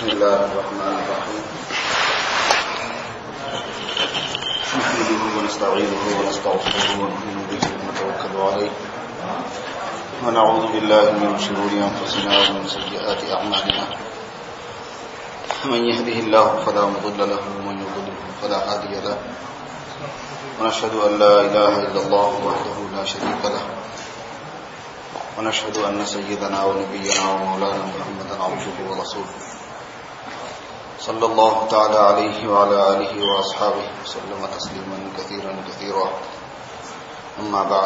بسم الله الرحمن الرحيم نحمده ونستعينه ونستغفره ونؤمن به ونتوكل عليه ونعوذ بالله من شرور أنفسنا ومن سيئات أعمالنا من يهده الله فلا مضل له ومن يضلل فلا هادي له ونشهد أن لا إله إلا الله وحده لا شريك له ونشهد أن سيدنا ونبينا ومولانا محمدا عبده ورسوله صلى الله تعالى عليه وعلى آله وأصحابه وسلم تسليما كثيرا كثيرا أما بعد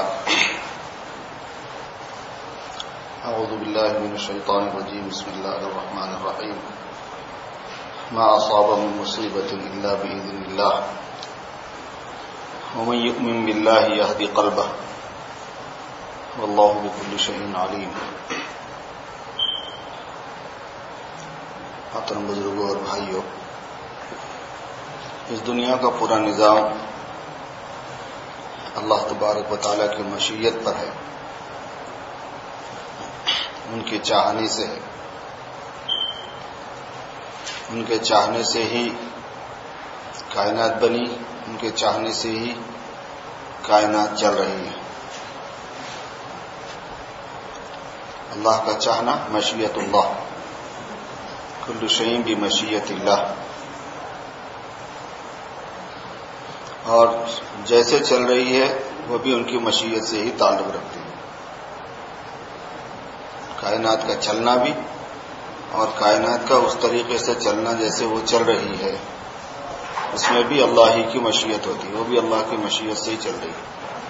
أعوذ بالله من الشيطان الرجيم بسم الله الرحمن الرحيم ما أصاب من مصيبة إلا بإذن الله ومن يؤمن بالله يهدي قلبه واللہ بكل شيء علیم. محترم بزرگوں اور بھائیوں، اس دنیا کا پورا نظام اللہ تبارک و تعالیٰ کی مشیت پر ہے، ان کے چاہنے سے ہے. ان کے چاہنے سے ہی کائنات بنی، ان کے چاہنے سے ہی کائنات چل رہی ہے. اللہ کا چاہنا مشیت اللہ، کل شیء بمشیت اللہ، اور جیسے چل رہی ہے وہ بھی ان کی مشیت سے ہی تعلق رکھتی ہے. کائنات کا چلنا بھی اور کائنات کا اس طریقے سے چلنا جیسے وہ چل رہی ہے، اس میں بھی اللہ ہی کی مشیت ہوتی ہے، وہ بھی اللہ کی مشیت سے ہی چل رہی ہے.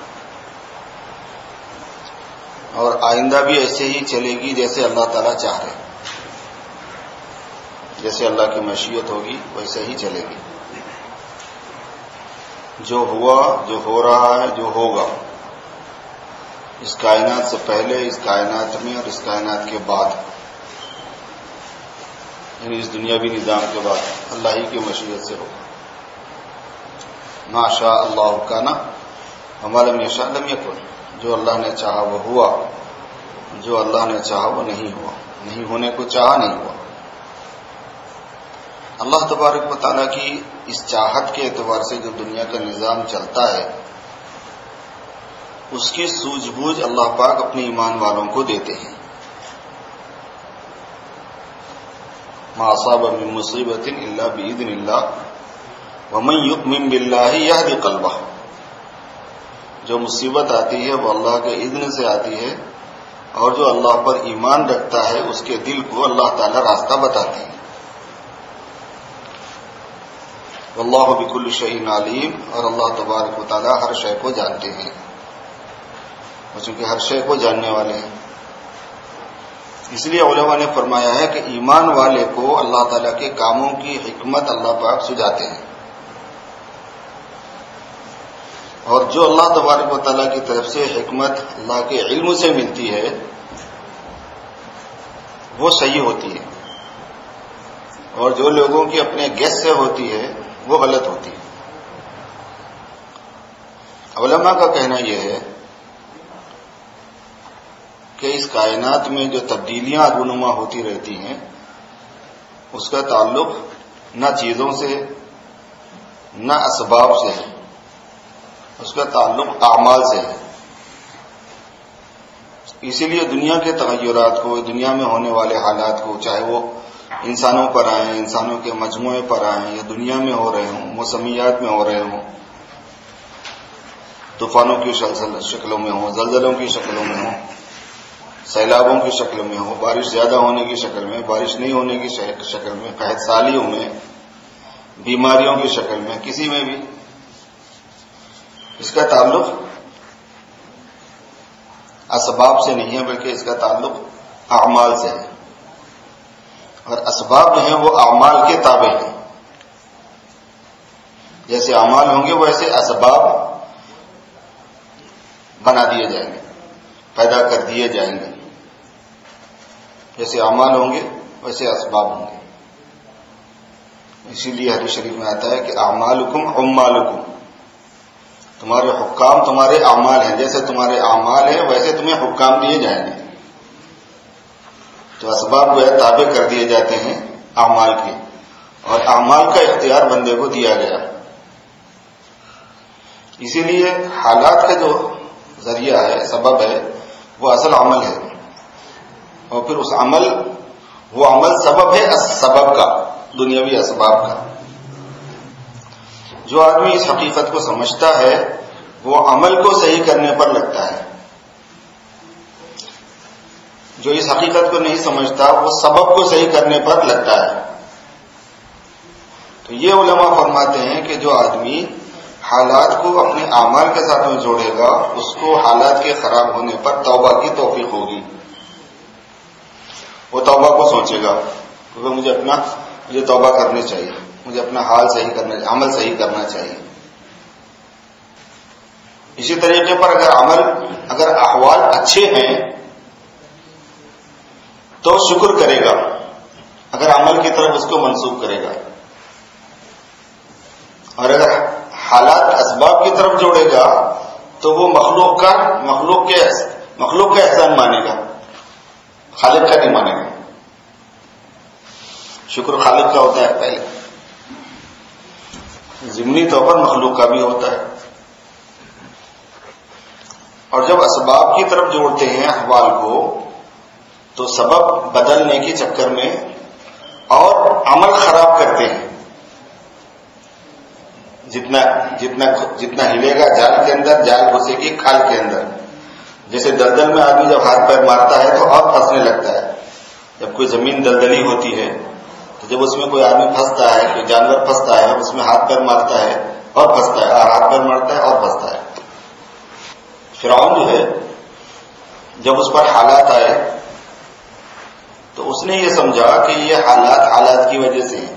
اور آئندہ بھی ایسے ہی چلے گی جیسے اللہ تعالیٰ چاہ رہے، جیسے اللہ کی مشیت ہوگی ویسے ہی چلے گی. جو ہوا، جو ہو رہا ہے، جو ہوگا، اس کائنات سے پہلے، اس کائنات میں اور اس کائنات کے بعد، یعنی اس دنیاوی نظام کے بعد اللہ ہی کی مشیت سے ہوگا. ما شاء اللہ کان وما لم یشاء لم یکن. جو اللہ نے چاہا وہ ہوا، جو اللہ نے چاہا وہ نہیں ہوا، نہیں ہونے کو چاہا نہیں ہوا. اللہ تبارک و تعالیٰ کی اس چاہت کے اعتبار سے جو دنیا کا نظام چلتا ہے، اس کی سوجھ بوجھ اللہ پاک اپنے ایمان والوں کو دیتے ہیں. ما اصاب من مصیبۃ الا باذن اللہ ومن یؤمن باللہ یہدی قلبہ. جو مصیبت آتی ہے وہ اللہ کے اذن سے آتی ہے، اور جو اللہ پر ایمان رکھتا ہے اس کے دل کو اللہ تعالی راستہ بتاتے ہیں. واللہ بکل شیء علیم. اور اللہ تبارک و تعالی ہر شے کو جانتے ہیں، اور چونکہ ہر شے کو جاننے والے ہیں، اس لیے علماء نے فرمایا ہے کہ ایمان والے کو اللہ تعالی کے کاموں کی حکمت اللہ پاک سجاتے ہیں، اور جو اللہ تبارک و تعالیٰ کی طرف سے حکمت اللہ کے علم سے ملتی ہے وہ صحیح ہوتی ہے، اور جو لوگوں کی اپنے گیس سے ہوتی ہے وہ غلط ہوتی ہے. علماء کا کہنا یہ ہے کہ اس کائنات میں جو تبدیلیاں رونما ہوتی رہتی ہیں اس کا تعلق نہ چیزوں سے نہ اسباب سے ہے، اس کا تعلق اعمال سے ہے. اسی لیے دنیا کے تغیرات کو، دنیا میں ہونے والے حالات کو، چاہے وہ انسانوں پر آئیں، انسانوں کے مجموعے پر آئیں، یا دنیا میں ہو رہے ہوں، موسمیات میں ہو رہے ہوں، طوفانوں کی شکلوں میں ہوں، زلزلوں کی شکلوں میں ہوں، سیلابوں کی شکل میں ہوں، بارش زیادہ ہونے کی شکل میں، بارش نہیں ہونے کی شکل میں، قحط سالیوں میں، بیماریوں کی شکل میں، کسی میں بھی، اس کا تعلق اسباب سے نہیں ہے بلکہ اس کا تعلق اعمال سے ہے. اور اسباب جو ہیں وہ اعمال کے تابع ہیں. جیسے اعمال ہوں گے ویسے اسباب بنا دیے جائیں گے، پیدا کر دیے جائیں گے. جیسے اعمال ہوں گے ویسے اسباب ہوں گے. اسی لیے حدیث شریف میں آتا ہے کہ اعمالکم عمالکم. تمہارے حکام تمہارے اعمال ہیں، جیسے تمہارے اعمال ہیں ویسے تمہیں حکام دیے جائیں گے. تو اسباب جو ہے تابع کر دیے جاتے ہیں اعمال کی، اور اعمال کا اختیار بندے کو دیا گیا. اسی لیے حالات کا جو ذریعہ ہے، سبب ہے، وہ اصل عمل ہے، اور پھر اس وہ عمل سبب ہے سبب کا، دنیاوی اسباب کا. جو آدمی اس حقیقت کو سمجھتا ہے وہ عمل کو صحیح کرنے پر لگتا ہے. جو اس حقیقت کو نہیں سمجھتا وہ سبب کو صحیح کرنے پر لگتا ہے. تو یہ علماء فرماتے ہیں کہ جو آدمی حالات کو اپنے اعمال کے ساتھ میں جوڑے گا اس کو حالات کے خراب ہونے پر توبہ کی توفیق ہوگی. وہ توبہ کو سوچے گا کیونکہ مجھے توبہ کرنی چاہیے، مجھے اپنا حال صحیح کرنا چاہیے، عمل صحیح کرنا چاہیے. اسی طریقے پر اگر احوال اچھے ہیں تو شکر کرے گا، اگر عمل کی طرف اس کو منسوخ کرے گا. اور اگر حالات اسباب کی طرف جوڑے گا تو وہ مخلوق کے احسان مانے گا، خالق کا نہیں مانے گا. شکر خالق کا ہوتا ہے پہلے، ضمنی طور پر مخلوق کا بھی ہوتا ہے. اور جب اسباب کی طرف جوڑتے ہیں احوال کو تو سبب بدلنے کے چکر میں اور عمل خراب کرتے ہیں. جتنا ہلے گا جال کے اندر، جال گھسے گی کھال کے اندر. جیسے دلدل میں آدمی جب ہاتھ پیر مارتا ہے تو اور پھنسنے لگتا ہے. جب کوئی زمین دلدلی ہوتی ہے تو جب اس میں کوئی آدمی پھنستا ہے، کوئی جانور پھنستا ہے، اس میں ہاتھ پیر مارتا ہے اور پھنستا ہے، اور ہاتھ پیر مارتا ہے اور پھنستا ہے. فرعون جو ہے جب اس پر حالات آئے تو اس نے یہ سمجھا کہ یہ حالات کی وجہ سے ہیں.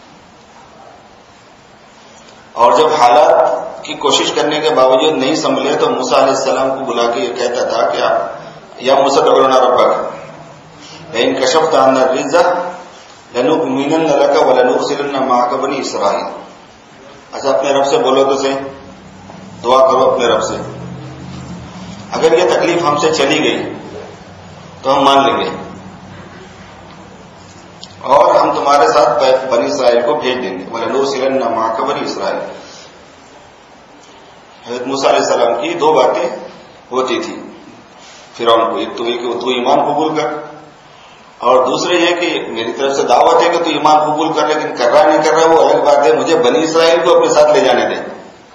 اور جب حالات کی کوشش کرنے کے باوجود نہیں سنبھلے تو موسیٰ علیہ السلام کو بلا کے یہ کہتا تھا کہ یا موسیٰ ادع لنا ربک لئن کشفت عنا الرجز لنؤمنن لک ولنرسلن معک بنی اسرائیل. اچھا اپنے رب سے بولو تو صحیح، دعا کرو اپنے رب سے، اگر یہ تکلیف ہم سے چلی گئی تو ہم مان لیں گے اور ہم تمہارے ساتھ بنی اسرائیل کو بھیج دیں گے. وَلَنُرْسِلَنَّ مَعَكَ بَنِي اسرائیل. حضرت موسیٰ علیہ السلام کی دو باتیں ہوتی تھی فرعون کو، ایک تو یہ کہ تو ایمان قبول کر، اور دوسرے یہ کہ میری طرف سے دعوت ہے کہ تو ایمان قبول کر، لیکن کر رہا نہیں کر رہا وہ الگ بات ہے، مجھے بنی اسرائیل کو اپنے ساتھ لے جانے دیں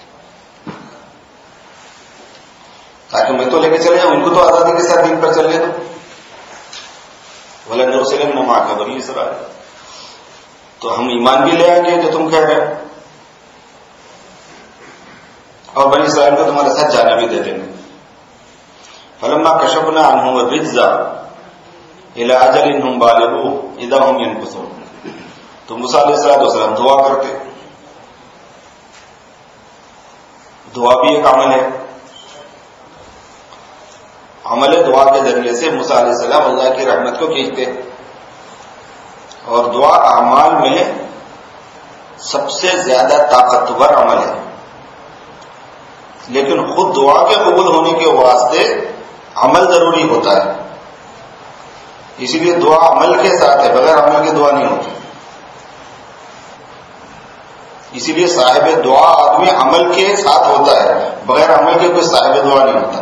تاکہ میں تو لے کے چلے جاؤں، ان کو تو آزادی کے ساتھ دین پر چلنے دو. وَلَنُرْسِلَنَّ مَعَكَ بَنِي اسرائیل. تو ہم ایمان بھی لے آئیں گے جو تم کہہ رہے ہو، اور بنی اسرائیل کو تمہارے ساتھ جانا بھی دے دیں گے. فَلَمَّا كَشَفْنَا عَنْهُمُ الرِّجْزَ إِلَىٰ أَجَلٍ هُمْ بَالِغُوهُ إِذَا هُمْ يَنكُثُونَ. تو موسیٰ علیہ السلام دعا کرتے. دعا بھی ایک عمل ہے. عمل دعا کے ذریعے سے موسیٰ علیہ السلام اللہ کی رحمت کو کھینچتے. اور دعا اعمال میں سب سے زیادہ طاقتور عمل ہے، لیکن خود دعا کے قبول ہونے کے واسطے عمل ضروری ہوتا ہے. اسی لیے دعا عمل کے ساتھ ہے، بغیر عمل کے دعا نہیں ہوتی. اسی لیے صاحب دعا آدمی عمل کے ساتھ ہوتا ہے، بغیر عمل کے کوئی صاحب دعا نہیں ہوتا.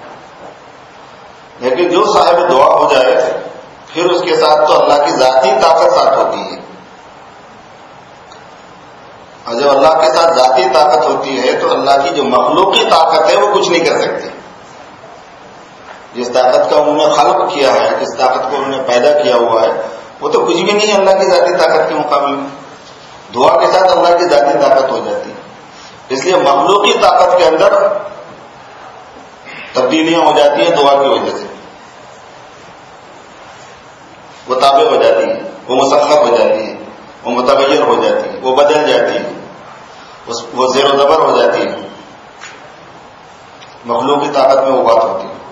لیکن جو صاحب دعا ہو جائے پھر اس کے ساتھ تو اللہ کی ذاتی طاقت ساتھ ہوتی ہے. اور جب اللہ کے ساتھ ذاتی طاقت ہوتی ہے تو اللہ کی جو مخلوقی طاقت ہے وہ کچھ نہیں کر سکتی. جس طاقت کا انہوں نے خلق کیا ہے، جس طاقت کو انہوں نے پیدا کیا ہوا ہے، وہ تو کچھ بھی نہیں ہے اللہ کی ذاتی طاقت کے مقابلے میں. دعا کے ساتھ اللہ کی ذاتی طاقت ہو جاتی ہے. اس لیے مخلوقی طاقت کے اندر تبدیلیاں ہو جاتی ہیں دعا کی وجہ سے. وہ تابع ہو جاتی ہے، وہ مسخر ہو جاتی ہے، وہ متغیر ہو جاتی ہے، وہ بدل جاتی ہے، وہ زیر و زبر ہو جاتی ہے. مخلوق کی طاقت میں وہ بات ہوتی ہے.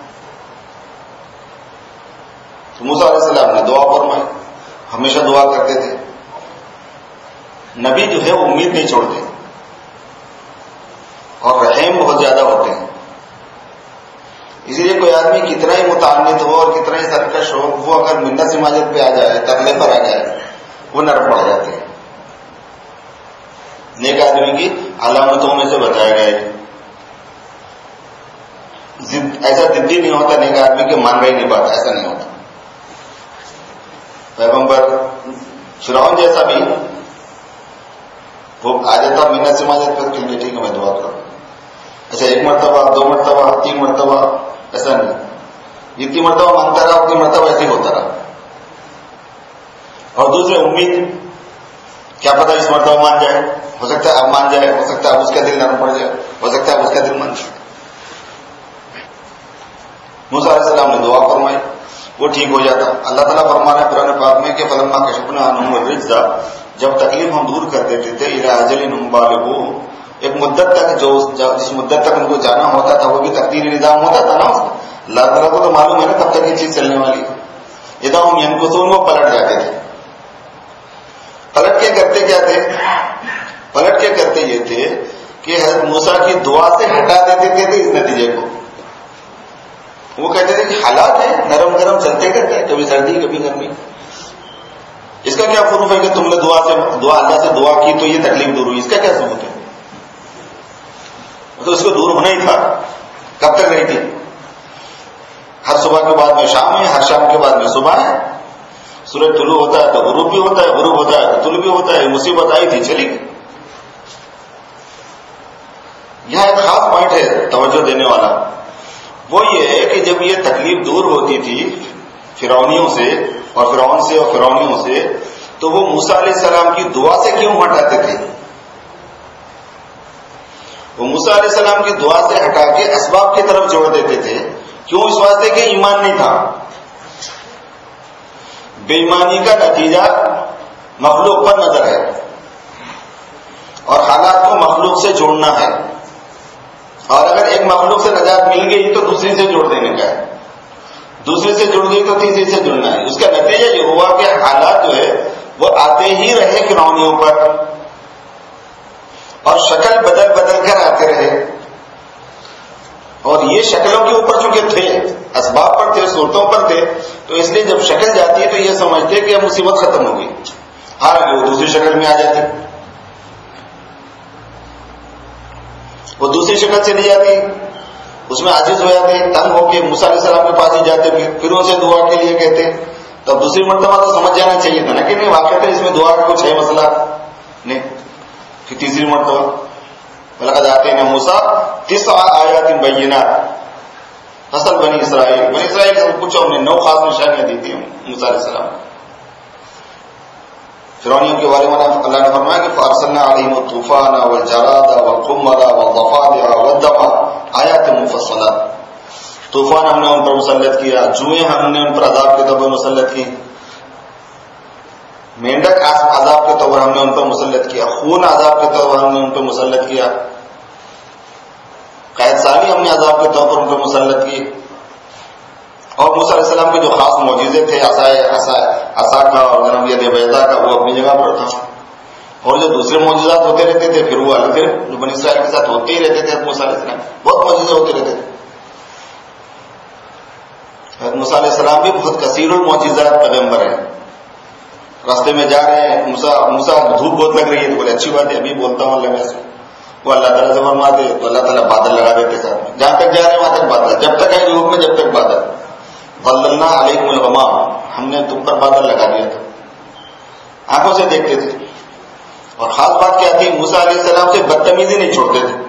تو موسیٰ علیہ السلام نے دعا فرمائی، ہمیشہ دعا کرتے تھے. نبی جو ہے وہ امید نہیں چھوڑتے اور رحیم بہت زیادہ ہوتے ہیں. اسی لیے کوئی آدمی کتنا ہی متعنت ہو اور کتنا ہی سرکش ہو، وہ اگر منت سماجت پہ آ جائے، ترلے پر آ جائے وہ نرم پڑ جاتے ہیں. نیک آدمی کی علامتوں میں سے بتایا گیا ہے. ایسا ضدی نہیں ہوتا نیک آدمی کے مان ہی نہیں پاتا، ایسا نہیں ہوتا. پیغمبر فرعون جیسا بھی وہ آ جاتا منت سے مانگتا پھر کہ ٹھیک ہے میں دعا کروں. اچھا 1 مرتبہ 2 مرتبہ 3 مرتبہ ایسا نہیں. جتنی مرتبہ مانگتا رہا اتنی مرتبہ ایسے ہی ہوتا رہا. اور دوسرے امید، کیا پتا اس مرتبہ مان جائے، ہو سکتا ہے اب مان جائے، ہو سکتا ہے اب اس کا دل نرم پڑ جائے، ہو سکتا ہے اب اس کا دل مان جائے. موسیٰ علیہ السلام نے دعا فرمائی، وہ ٹھیک ہو جاتا. اللہ تعالیٰ فرما رہے ہیں قرآن پاک میں کہ فلما کشفنا عنہم الرجز، جب تکلیف ہم دور کر دیتے تھے، الی اجل ہم بالغوہ، ایک مدت تک جس مدت تک ان کو جانا ہوتا تھا وہ بھی تقدیری نظام ہوتا تھا نا. اللہ تعالیٰ کو تو معلوم ہے نا کب تک یہ چیز چلنے والی ہے. اذا ہم ینکثون، وہ پلٹ جاتے تھے. پلٹ کے کرتے کیا تھے؟ پلٹ کے کرتے یہ تھے کہ حضرت موسیٰ کی دعا سے ہٹا دیتے تھے اس نتیجے کو. وہ کہتے تھے کہ حالات ہیں نرم گرم چلتے کرتے ہیں، کبھی سردی کبھی گرمی. اس کا کیا پروف ہے کہ تم نے اللہ سے دعا کی تو یہ تکلیف دور ہوئی؟ اس کا کیا ثبوت ہے؟ تو اس کو دور ہونا ہی تھا. کب تک رہی تھی؟ ہر صبح کے بعد میں شام ہے، ہر شام کے بعد میں صبح ہے. سورج طلوع ہوتا ہے تو غروب بھی ہوتا ہے، غروب ہوتا ہے تو طلوع بھی ہوتا ہے. مصیبت آئی تھی چلی گئی. یہاں ایک خاص پوائنٹ ہے توجہ دینے والا، وہ یہ ہے کہ جب یہ تکلیف دور ہوتی تھی فرعونیوں سے اور فرعون سے اور فرعونیوں سے، تو وہ موسیٰ علیہ السلام کی دعا سے کیوں ہٹاتے تھے؟ وہ موسیٰ علیہ السلام کی دعا سے ہٹا کے اسباب کی طرف جوڑ دیتے تھے. کیوں؟ اس واسطے کہ ایمان نہیں تھا. بے ایمانی کا نتیجہ مخلوق پر نظر ہے اور حالات کو مخلوق سے جوڑنا ہے. اور اگر ایک مخلوق سے نجات مل گئی تو دوسری سے جوڑ دینے کا ہے، دوسری سے جڑ گئی تو تیسری سے جڑنا ہے. اس کا نتیجہ یہ ہوا کہ حالات جو ہے وہ آتے ہی رہے فرعونیوں پر، اور شکل بدل بدل کر آتے رہے. اور یہ شکلوں کے اوپر چونکہ تھے، اسباب پر تھے، صورتوں پر تھے، تو اس لیے جب شکل جاتی ہے تو یہ سمجھتے کہ اب مصیبت ختم ہو گئی. حالانکہ وہ دوسری شکل میں آ جاتی، وہ دوسری شکل چلی جاتی، اس میں عاجز ہو جاتے، تنگ ہو کے موسیٰ علیہ السلام کے پاس ہی جاتے، پھر ان سے دعا کے لیے کہتے. تب دوسری مرتبہ تو سمجھ جانا چاہیے تھا نا کہ نہیں واقعہ اس میں دعا کا کچھ ہے مسئلہ نہیں. پھر تیسری مرتبہ وَلَقَدْ آتَيْنَا مُوسَىٰ 9 آیات بینات، اصل بنی اسرائیل سے کچھ ہم نے 9 خاص نشانیاں دی تھی موسیٰ علیہ السلام. فرعونیوں کے بارے میں اللہ نے فرمایا کہ فَأَرْسَلْنَا عَلَيْهِمُ الطُّوفَانَ وَالْجَرَادَ وَالْقُمَّلَ وَالضَّفَادِعَ وَالدَّمَ آیات مفصلات. طوفان ہم نے ان پر مسلط کیا، جوئیں ہم نے ان پر عذاب کے طور پر مسلط کی، مینڈک عذاب کے طور پر ہم نے ان پر مسلط کیا، خون عذاب کے طور پر ہم نے ان پر مسلط کیا، قید سالی ہم نے عذاب کے طور پر ان پر مسلط کی. اور موسیٰ علیہ السلام کے جو خاص معجزے تھے، عصا کا اور جناب ید بیضا کا، وہ اپنی جگہ پر تھا. اور جو دوسرے معجزات ہوتے رہتے تھے پھر وہ الگ تھے، جو بنی اسرائیل کے ساتھ ہوتے ہی رہتے تھے. موسیٰ علیہ السلام بہت معجزے ہوتے رہتے تھے. موسیٰ علیہ السلام بھی بہت کثیر المعجزات پیغمبر ہیں. راستے میں جا رہے ہیں، موسیٰ دھوپ بہت لگ رہی ہے تو بولے اچھی بات ہے ابھی بولتا ہوں اللہ میں سے. وہ اللہ تعالیٰ سے فرماتے تو اللہ تعالیٰ بادل لگا دیتے ساتھ میں، جہاں تک جا رہے ہیں وہاں تک بادل، جب تک ہے دھوپ میں جب تک بادل. ظللنا علیکم الغمام، ہم نے تم پر بادل لگا دیا تھا. آنکھوں سے دیکھتے تھے. اور خاص بات کیا تھی، موسیٰ علیہ السلام سے بدتمیزی نہیں چھوڑتے تھے.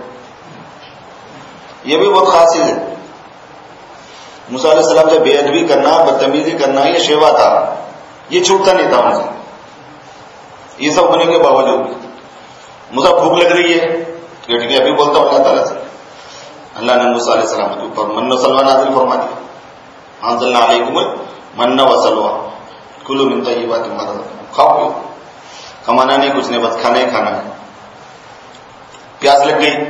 یہ بھی بہت خاص چیز ہے. موسیٰ علیہ السلام سے بے ادبی کرنا، بدتمیزی کرنا یہ شیوا تھا، یہ چھوٹتا نہیں تھا ان سے. یہ سب ہونے کے باوجود موسیٰ بھوک لگ رہی ہے کہ ٹھیک ہے ابھی بولتا ہوں اللہ تعالیٰ سے. اللہ نے موسیٰ علیہ السلام کے اوپر من و سلوہ نازل فرما دیا. انزلنا علیکم المن والسلوہ کلوا من طیبات ما رزقناکم، کھاؤ پیو، کمانا نہیں کچھ نہیں، بس کھانا ہی کھانا ہے. پیاس لگ گئی،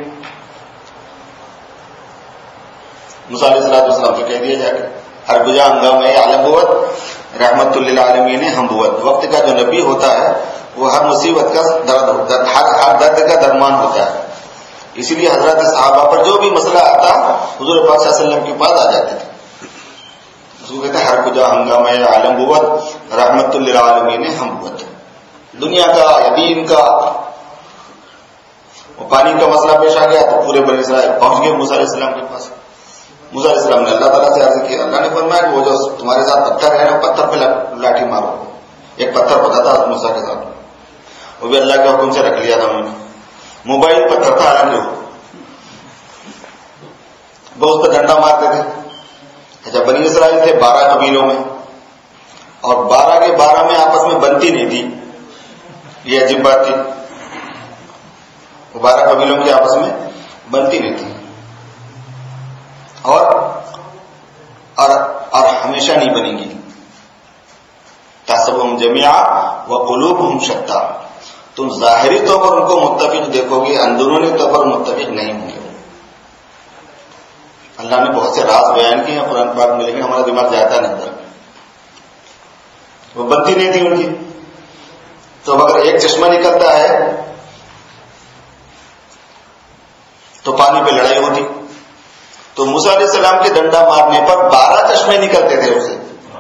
موسیٰ علیہ السلام سے کہہ دیا جا کے ہر بجا ہنگامہ عالم بوت رحمت للعالمین ہم بوت. وقت کا جو نبی ہوتا ہے وہ ہر مصیبت کا ہر درد کا درمان ہوتا ہے. اسی لیے حضرات صحابہ پر جو بھی مسئلہ آتا حضور پاک صلی اللہ علیہ وسلم کے پاس آ جاتے تھے. اس کو کہتے ہیں ہر بجا ہنگامہ عالم بوت رحمت للعالمین ہم بوت. دنیا کا یا دین کا. وہ پانی کا مسئلہ پیش آ گیا تو پورے بنی اسرائیل پہنچ گئے موسیٰ علیہ السلام کے پاس. موسیٰ علیہ السلام نے اللہ تعالیٰ سے عرض کیا. اللہ نے فرمایا کہ وہ جو تمہارے ساتھ پتھر ہے نا پتھر پہ لاٹھی مارو. ایک پتھر پتا تھا موسیٰ کے ساتھ, وہ بھی اللہ کے حکم سے رکھ لیا تھا انہوں نے. موبائل پتھر تھا حالانکہ وہ اس پہ ڈنڈا مارتے تھے. اچھا بنی اسرائیل تھے 12 قبیلوں میں, اور 12 کے 12 میں آپس میں بنتی نہیں تھی. یہ عجیب بات تھی, وہ 12 قبیلوں کی آپس میں بنتی نہیں تھی, اور ہمیشہ نہیں بنیں گی. تحسبهم جميعا وقلوبهم شتى. تم ظاہری طور پر ان کو متفق دیکھو گے, اندرونی طور پر متفق نہیں ہوں گے. اللہ نے بہت سے راز بیان کیے ہیں قرآن پاک میں, لیکن ہمارا دماغ جاتا نہیں اندر. وہ بنتی نہیں تھی ان کی. تو اگر ایک چشمہ نکلتا ہے تو پانی پہ لڑائی ہوتی. تو موسیٰ علیہ السلام کے ڈنڈا مارنے پر 12 چشمے نکلتے تھے اسے.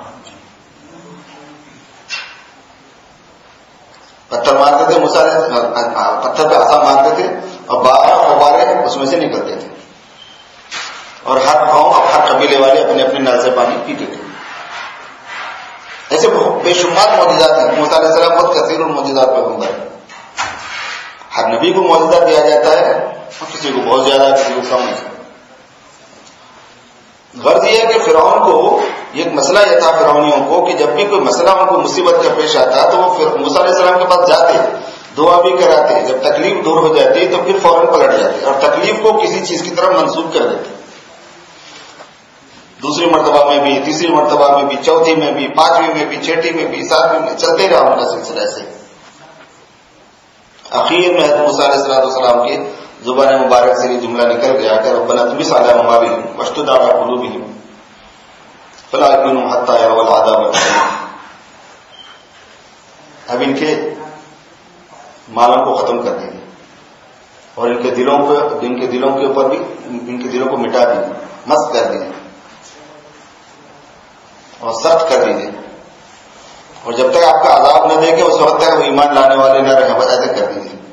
پتھر مارتے تھے موسیٰ علیہ السلام, پتھر پہ عصا مارتے تھے اور 12 فوارے اس میں سے نکلتے تھے. اور ہر قوم ہر قبیلے والے اپنے اپنے نل سے پانی پیتے تھے. ایسے بے شمار معجزات ہیں. موسیٰ علیہ السلام بہت کثیر المعجزات پیغمبر ہے. ہر نبی کو معجزہ دیا جاتا ہے, کسی کو بہت زیادہ, کسی کو کم ہے. غرض یہ ہے کہ فرعون کو ایک مسئلہ یہ تھا, فرعونیوں کو, کہ جب بھی کوئی مسئلہ ان کو مصیبت کا پیش آتا تو وہ موسیٰ علیہ السلام کے پاس جاتے, دعا بھی کراتے. جب تکلیف دور ہو جاتی تو پھر فوراً پلٹ جاتے اور تکلیف کو کسی چیز کی طرف منسوخ کر دیتے. دوسری مرتبہ میں بھی, تیسری مرتبہ میں بھی, چوتھی میں بھی, 5ویں میں بھی, 6ٹھی میں بھی, 7ویں میں, چلتے رہا ان کا سلسلہ ایسے. اخیر میں حضرت موسیٰ علیہ السلام کی زبان مبارک سے یہ جملہ نکل گیا کہ ربنا اطمس علی اموالہم واشدد علی قلوبہم فلا یؤمنوا حتی یروا العذاب الألیم. اب ان کے مالوں کو ختم کر دیں اور ان کے دلوں کے اوپر بھی ان کے دلوں کو مٹا دیں, مست کر دیں اور سخت کر دیجیے, اور جب تک آپ کا عذاب نہ دے گا اس وقت تک وہ ایمان لانے والے نہ رہیں, بس ایسے کر دیجیے.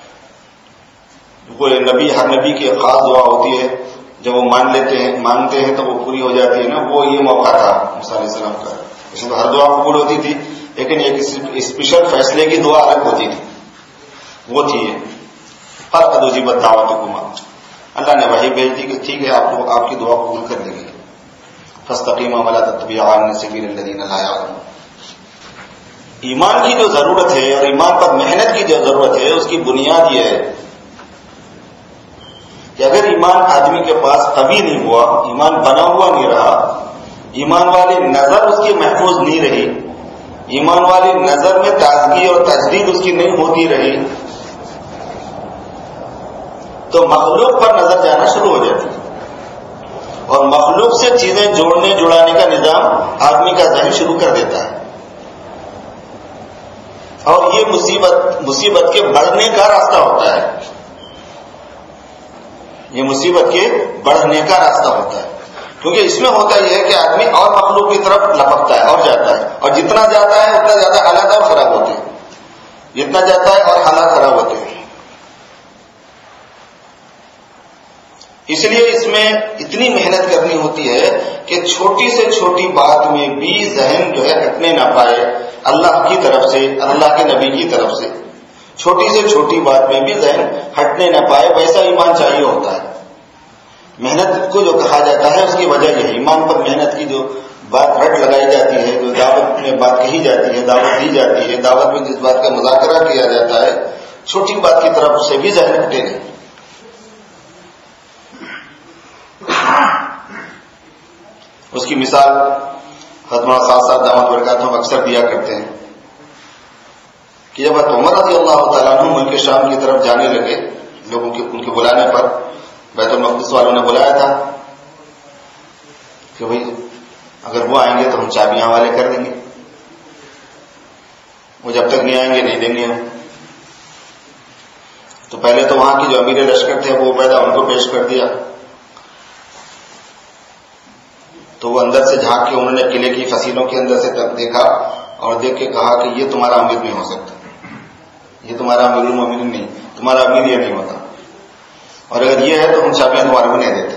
کوئی نبی, ہر نبی کی ایک خاص دعا ہوتی ہے, جب وہ مانتے ہیں تو وہ پوری ہو جاتی ہے نا. وہ یہ موقع تھا موسیٰ علیہ السلام کا. اس میں ہر دعا قبول ہوتی تھی, لیکن ایک اسپیشل فیصلے کی دعا الگ ہوتی تھی, وہ تھی یہ فقد اجیبت دعوتکما. اللہ نے وحی بھیج دی کہ ٹھیک ہے آپ کی دعا قبول کر لی گئی. فاستقیما ولا تتبعان سبیل الذین لا یعلمون. ایمان کی جو ضرورت ہے اور ایمان پر محنت کی جو ضرورت ہے, اس کی بنیاد یہ ہے کہ اگر ایمان آدمی کے پاس قوی نہیں ہوا, ایمان بنا ہوا نہیں رہا, ایمان والی نظر اس کی محفوظ نہیں رہی, ایمان والی نظر میں تازگی اور تجدید اس کی نہیں ہوتی رہی, تو مخلوق پر نظر جانا شروع ہو جاتی ہے. اور مخلوق سے چیزیں جوڑنے جڑانے کا نظام آدمی کا ذہن شروع کر دیتا ہے, اور یہ مصیبت کے بڑھنے کا راستہ ہوتا ہے. یہ مصیبت کے بڑھنے کا راستہ ہوتا ہے, کیونکہ اس میں ہوتا یہ ہے کہ آدمی اور مخلوق کی طرف لپکتا ہے اور جاتا ہے, اور جتنا جاتا ہے اتنا زیادہ حالات اور خراب ہوتے ہیں, جتنا جاتا ہے اور حالات خراب ہوتے ہیں. اس لیے اس میں اتنی محنت کرنی ہوتی ہے کہ چھوٹی سے چھوٹی بات میں بھی ذہن جو ہے ہٹنے نہ پائے اللہ کی طرف سے, اللہ کے نبی کی طرف سے. چھوٹی سے چھوٹی بات میں بھی ذہن ہٹنے نہ پائے, ویسا ایمان چاہیے ہوتا ہے. محنت کو جو کہا جاتا ہے اس کی وجہ یہ ہے, ایمان پر محنت کی جو بات رٹ لگائی جاتی ہے, جو دعوت میں بات کہی جاتی ہے, دعوت دی جاتی ہے, دعوت میں جس بات کا مذاکرہ کیا جاتا ہے, چھوٹی بات کی طرف سے بھی ذہن ہٹے نہیں. اس کی مثال حضرت ساتھ دامت برکاتہم اکثر دیا کرتے ہیں کہ جب عمر رضی اللہ تعالیٰ عنہ ملک شام کی طرف جانے لگے, لوگوں کے ان کے بلانے پر بیت المقدس والوں نے بلایا تھا کہ بھائی اگر وہ آئیں گے تو ہم چابیاں حوالے کر دیں گے, وہ جب تک نہیں آئیں گے نہیں دیں گے ہم. تو پہلے تو وہاں کی جو امیر لشکر تھے وہ پیدا ان کو پیش کر دیا, تو وہ اندر سے جھانک کے انہوں نے قلعے کی فصیلوں کے اندر سے تک دیکھا اور دیکھ کے کہا کہ یہ تمہارا امیر نہیں ہو سکتا. یہ تمہارا امیر المومنین نہیں، تمہارا امیر یہ نہیں ہوتا، اور اگر یہ ہے تو ہم چابیاں تمہارے کو نہیں دیتے،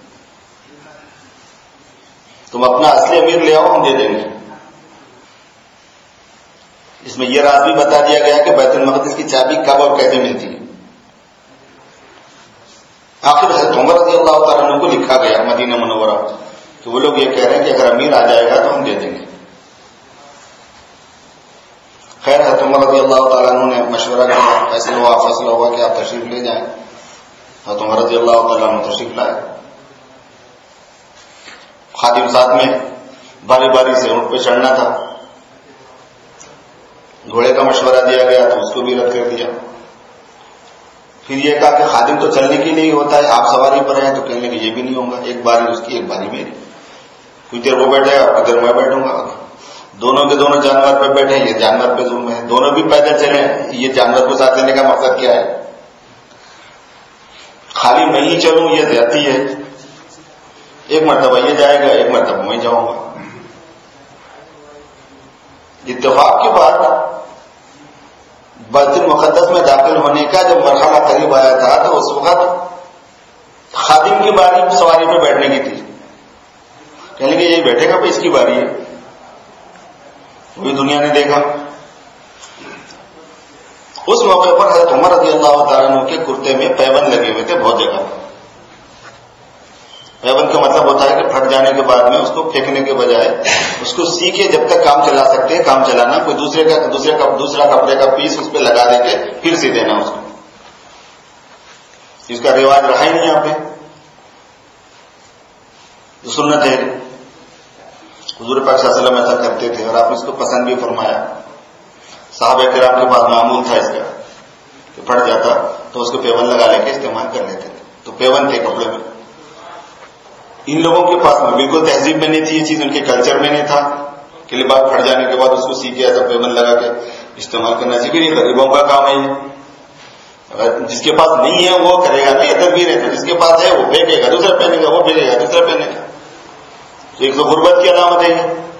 تم اپنا اصلی امیر لے آؤ، ہم دے دیں گے۔ اس میں یہ راز بھی بتا دیا گیا کہ بیت المقدس کی چابی کب اور کیسے ملتی ہے۔ آخر حضرت عمر رضی اللہ تعالیٰ عنہ کو لکھا گیا مدینہ منورہ کہ وہ لوگ یہ کہہ رہے ہیں کہ اگر امیر آ جائے گا تو ہم دے دیں گے۔ خیر حضرت عمر رضی اللہ تعالیٰ عنہ نے مشورہ کیا، فیصلہ ہوا کہ آپ تشریف لے جائیں۔ حضرت عمر رضی اللہ تعالیٰ عنہ تشریف لائے، خادم ساتھ میں، باری باری سے اونٹ پہ چڑھنا تھا، گھوڑے کا مشورہ دیا گیا تو اس کو بھی رد کر دیا۔ پھر یہ کہا کہ خادم تو چلنے کے لیے ہی ہوتا ہے، آپ سواری پر ہیں تو کہنے کہ یہ بھی نہیں ہوگا، ایک باری اس کی ایک باری میری، کچھ دیر وہ بیٹھے گا کچھ دیر میں بیٹھوں گا، دونوں کے دونوں جانور پہ بیٹھے، یہ جانور پہ ظلم ہے، دونوں بھی پیدل چلے، یہ جانور کو ساتھ لینے کا مقصد کیا ہے؟ خالی میں ہی چلوں یہ زیادتی ہے، ایک مرتبہ یہ جائے گا ایک مرتبہ میں جاؤں گا۔ اتفاق کے بعد بیت المقدس میں داخل ہونے کا جب مرحلہ قریب آیا تھا تو اس وقت خادم کی باری سواری پہ بیٹھنے کی تھی، کہنے کہ یہی بیٹھے گا، اس کی باری ہے، وہی دنیا نے دیکھا۔ اس موقع پر حضرت عمر رضی اللہ تعالیٰ عنہ کے کرتے میں پیبند لگے ہوئے تھے بہت جگہ۔ پیبند کا مطلب ہوتا ہے کہ پھٹ جانے کے بعد میں اس کو پھینکنے کے بجائے اس کو سی کے جب تک کام چلا سکتے ہیں کام چلانا، کوئی دوسرا کپڑے کا پیس اس پہ لگا دے کے پھر سی دینا اس کو، اس کا رواج رہا ہی نہیں یہاں پہ، جو سنت ہے۔ حضور پاک صلی اللہ علیہ وسلم ایسا کرتے تھے اور آپ نے اس کو پسند بھی فرمایا۔ صحابہ کرام کے پاس معمول تھا اس کا کہ پھٹ جاتا تو اس کو پیبند لگا لے کے استعمال کر لیتے تھے، تو پیبند تھے کپڑے میں۔ ان لوگوں کے پاس میں بالکل تہذیب میں نہیں تھی یہ چیز، ان کے کلچر میں نہیں تھا کہ لباس پھٹ جانے کے بعد اس کو سی کے ایسا پیبند لگا کے استعمال کرنا چاہیے، یہ غریبوں کا کام ہے یہ۔ اگر جس کے پاس نہیں ہے وہ کرے گا نا، یہ تدبیر ہے، جس کے پاس ہے وہ پھینکے گا، دوسرا پہنے گا، وہ پھینکے گا، دوسرا پہنے گا۔ ایک تو غربت کی علامت ہے،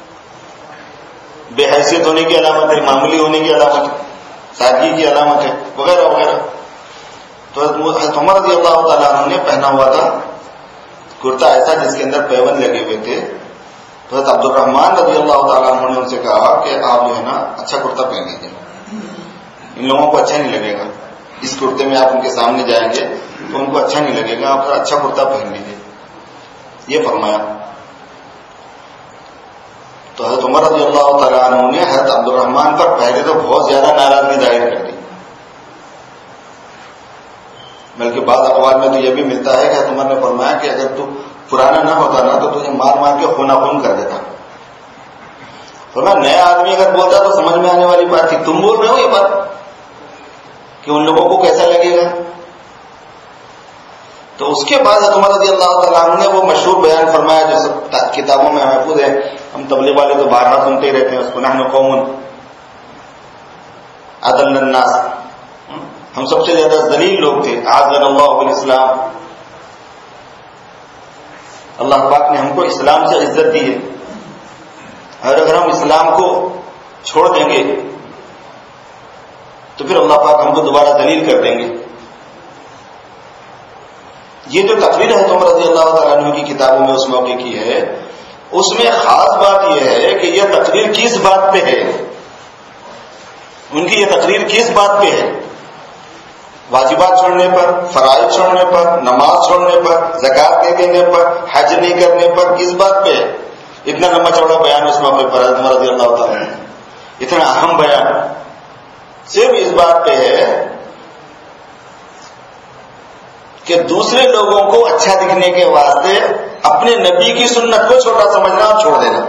بے حیثیت ہونے کی علامت ہے، معمولی ہونے کی علامت ہے، سادگی کی علامت ہے، وغیرہ وغیرہ۔ تو حضرت عمر رضی اللہ تعالیٰ عنہ نے پہنا ہوا تھا کرتا ایسا جس کے اندر پیبند لگے ہوئے تھے، تو حضرت عبد الرحمن رضی اللہ تعالیٰ عنہ نے ان سے کہا کہ آپ جو ہے نا اچھا کرتا پہن لیجیے، ان لوگوں کو اچھا نہیں لگے گا، اس کرتے میں آپ ان کے سامنے جائیں گے تو ان کو اچھا نہیں لگے گا، آپ اچھا کرتا پہن لیجیے، یہ فرمایا۔ تو حضرت عمر رضی اللہ تعالیٰ عنہ نے حضرت عبد الرحمن پر پہلے تو بہت زیادہ ناراضگی ظاہر کر دی، بلکہ بعض اقوال میں تو یہ بھی ملتا ہے کہ حضرت عمر نے فرمایا کہ اگر تو پرانا نہ ہوتا نا تو تجھے مار مار کے خونا خون کر دیتا۔ فرمایا نیا آدمی اگر بولتا تو سمجھ میں آنے والی بات تھی، تم بول رہے ہو یہ بات کہ ان لوگوں کو کیسا لگے گا۔ تو اس کے بعد حضرت عمر رضی اللہ تعالیٰ عنہ نے وہ مشہور بیان فرمایا جو سب کتابوں میں محفوظ ہے، ہم تبلیغ والے تو بارہا سنتے ہی رہتے ہیں اس کو، نحن قوم اضل الناس، ہم سب سے زیادہ ذلیل لوگ تھے، اعزنا اللہ بالاسلام، اللہ پاک نے ہم کو اسلام سے عزت دی ہے، اور اگر ہم اسلام کو چھوڑ دیں گے تو پھر اللہ پاک ہم کو دوبارہ ذلیل کر دیں گے۔ یہ جو تقریر ہے عمر رضی اللہ تعالیٰ عنہ کی کتابوں میں اس موقع کی ہے، اس میں خاص بات یہ ہے کہ یہ تقریر کس بات پہ ہے، ان کی یہ تقریر کس بات پہ ہے؟ واجبات چھوڑنے پر، فرائض چھوڑنے پر، نماز چھوڑنے پر، زکوٰۃ نہیں دینے پر، حج نہیں کرنے پر، کس بات پہ ہے؟ اتنا لمبا چوڑا بیان اس موقع پر حضرت عمر رضی اللہ تعالیٰ عنہ، اتنا اہم بیان صرف اس بات پہ ہے کہ دوسرے لوگوں کو اچھا دکھنے کے واسطے اپنے نبی کی سنت کو چھوٹا سمجھنا اور چھوڑ دینا۔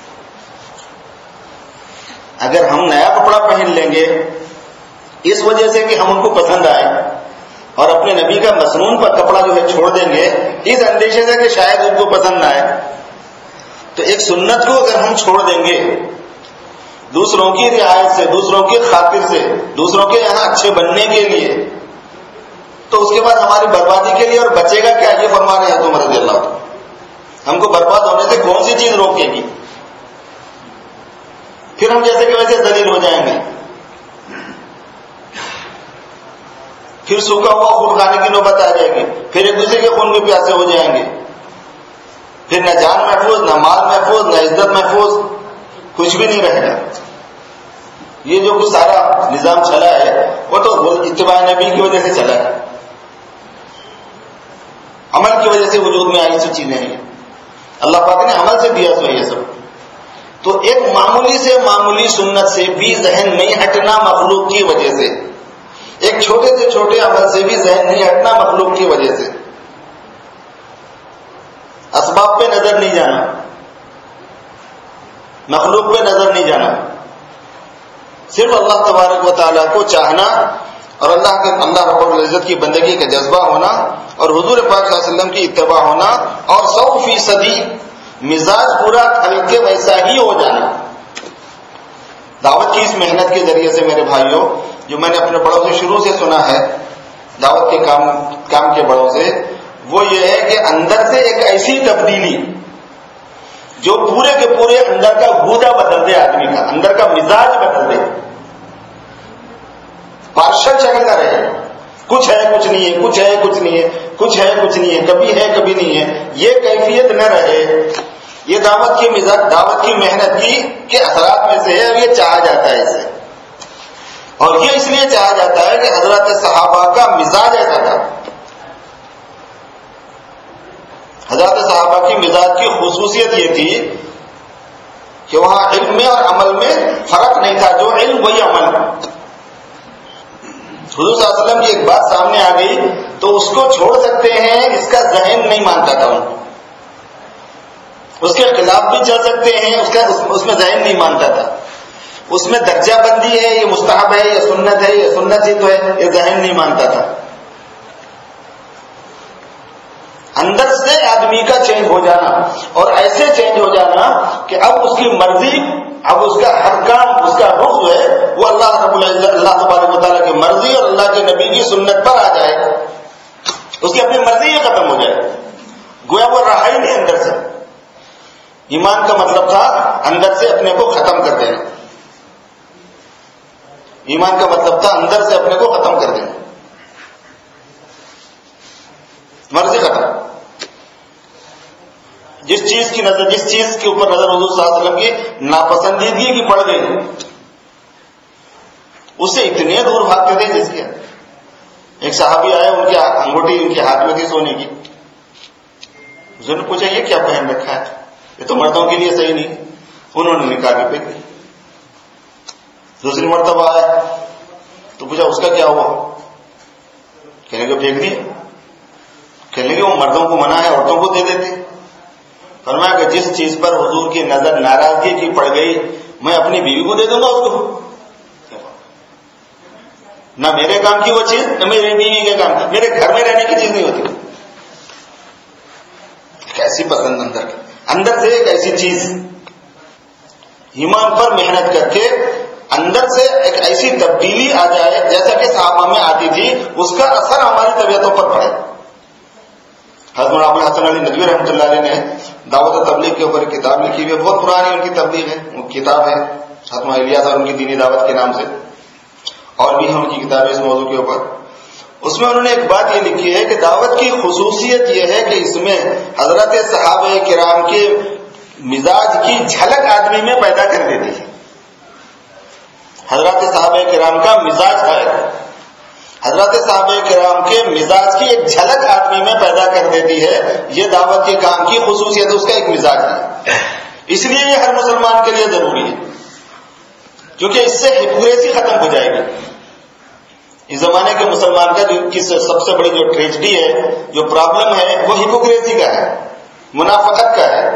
اگر ہم نیا کپڑا پہن لیں گے اس وجہ سے کہ ہم ان کو پسند آئے اور اپنے نبی کا مسنون پر کپڑا جو ہے چھوڑ دیں گے اس اندیشے سے کہ شاید ان کو پسند نہ آئے، تو ایک سنت کو اگر ہم چھوڑ دیں گے دوسروں کی رعایت سے، دوسروں کی خاطر سے، دوسروں کے یہاں اچھے بننے کے لیے، تو اس کے بعد ہماری بربادی کے لیے اور بچے گا کیا؟ یہ فرما رہے ہیں عمر رضی اللہ عنہ، ہم کو برباد ہونے سے کون سی چیز روکے گی؟ پھر ہم جیسے کہ ویسے ذلیل ہو جائیں گے۔ پھر سوکھا ہوا خون کھانے کی نوبت آ جائے گی، پھر ایک دوسرے کے خون کے پیاسے ہو جائیں گے، پھر نہ جان محفوظ، نہ مال محفوظ، نہ عزت محفوظ، کچھ بھی نہیں رہے گا۔ یہ جو کچھ سارا نظام چلا ہے وہ تو اتباع نبی کی وجہ سے چلا ہے، عمل کی وجہ سے وجود میں آئی سی چیزیں ہیں، اللہ پاک نے عمل سے دیا سو یہ سب۔ تو ایک معمولی سے معمولی سنت سے بھی ذہن نہیں ہٹنا مخلوق کی وجہ سے، ایک چھوٹے سے چھوٹے عمل سے بھی ذہن نہیں ہٹنا مخلوق کی وجہ سے، اسباب پہ نظر نہیں جانا، مخلوق پہ نظر نہیں جانا، صرف اللہ تبارک و تعالیٰ کو چاہنا اور اللہ رب العزت کی بندگی کا جذبہ ہونا اور حضور پاک صلی اللہ علیہ وسلم کی اتباع ہونا اور 100% مزاج پورا ہلکے ویسا ہی ہو جانا۔ دعوت کی اس محنت کے ذریعے سے میرے بھائیوں، جو میں نے اپنے بڑوں سے شروع سے سنا ہے، دعوت کے کام کے بڑوں سے، وہ یہ ہے کہ اندر سے ایک ایسی تبدیلی جو پورے کے پورے اندر کا گودا بدل دے، آدمی کا اندر کا مزاج بدل دے، پارشل شکل نہ رہے، کچھ ہے کچھ نہیں ہے، کچھ ہے کچھ نہیں ہے، کچھ ہے کچھ نہیں ہے، کبھی ہے کبھی نہیں ہے، یہ کیفیت نہ رہے۔ یہ دعوت کی مزاج، دعوت کی محنت کے اثرات میں سے ہے، اور یہ چاہا جاتا ہے اسے، اور یہ اس لیے چاہا جاتا ہے کہ حضرات صحابہ کا مزاج ایسا تھا۔ حضرات صحابہ کی مزاج کی خصوصیت یہ تھی کہ وہاں علم میں اور عمل میں فرق نہیں تھا، جو علم وہی عمل۔ حضور صلی اللہ علیہ وسلم کی ایک بات سامنے آ گئی تو اس کو چھوڑ سکتے ہیں، اس کا ذہن نہیں مانتا تھا، اس کے خلاف بھی چل سکتے ہیں، اس میں ذہن نہیں مانتا تھا، اس میں درجہ بندی ہے، یہ مستحب ہے، یہ سنت ہے، یہ سنت ہی تو ہے، یہ ذہن نہیں مانتا تھا۔ اندر سے آدمی کا چینج ہو جانا، اور ایسے چینج ہو جانا کہ اب اس کی مرضی، اب اس کا ہر کام، اس کا رخ جو ہے وہ اللہ رب العزت، اللہ تبارک و تعالیٰ کی مرضی اور اللہ کے نبی کی سنت پر آ جائے، اس کی اپنی مرضی ہی ختم ہو جائے، گویا وہ رہا ہی نہیں اندر سے۔ ایمان کا مطلب تھا اندر سے اپنے کو ختم کر دینا، ایمان کا مطلب تھا اندر سے اپنے کو ختم کر دینا، مرضی ختم۔ جس چیز کے اوپر نظر حضور صلی اللہ علیہ وسلم کی ناپسندیدگی کی پڑ گئی، اس سے اتنے دور بھاگتے تھے جس کے۔ ایک صحابی آئے، ان کی انگوٹھی ان کے ہاتھ میں تھی سونے کی، اس نے پوچھا یہ کیا پہن رکھا ہے، یہ تو مردوں کے لیے صحیح نہیں، انہوں نے نکال کے پھینک دی۔ دوسری مرتبہ آیا تو پوچھا اس کا کیا ہوا، کہنے کو پھینک دیا، کہنے کہ وہ مردوں کو منع ہے، عورتوں کو دے دیتے۔ فرمایا کہ جس چیز پر حضور کی نظر ناراضگی کی پڑ گئی، میں اپنی بیوی کو دے دوں گا اس کو، نہ میرے کام کی وہ چیز، نہ میری بیوی کے کام کی، میرے گھر میں رہنے کی چیز نہیں ہوتی۔ کیسی پسند اندر سے ایک ایسی چیز، ایمان پر محنت کر کے اندر سے ایک ایسی تبدیلی آ جائے جیسا کہ صحابہ میں آتی تھی، اس کا اثر ہماری طبیعتوں پر پڑے۔ حضرت مولانا ابو الحسن علی ندوی رحمۃ اللہ علیہ نے دعوت و تبلیغ کے اوپر کتاب لکھی ہوئی ہے، بہت پرانی ان کی تبلیغ ہے، وہ کتاب ہے ختم الیاس اور ان کی دینی دعوت کے نام سے، اور بھی ہیں ان کی کتابیں اس موضوع کے اوپر۔ اس میں انہوں نے ایک بات یہ لکھی ہے کہ دعوت کی خصوصیت یہ ہے کہ اس میں حضرت صحابہ کرام کے مزاج کی جھلک آدمی میں پیدا کر دیتی ہے۔ حضرت صحابہ کرام کا مزاج ہے، حضرت صحابہ کرام کے مزاج کی ایک جھلک آدمی میں پیدا کر دیتی ہے، یہ دعوت کے کام کی خصوصیت، اس کا ایک مزاج ہے۔ اس لیے یہ ہر مسلمان کے لیے ضروری ہے، کیونکہ اس سے ہپوکریسی ختم ہو جائے گی۔ اس زمانے کے مسلمان کا جو سب سے بڑی جو ٹریجڈی ہے، جو پرابلم ہے، وہ ہپوکریسی کا ہے، منافقت کا ہے۔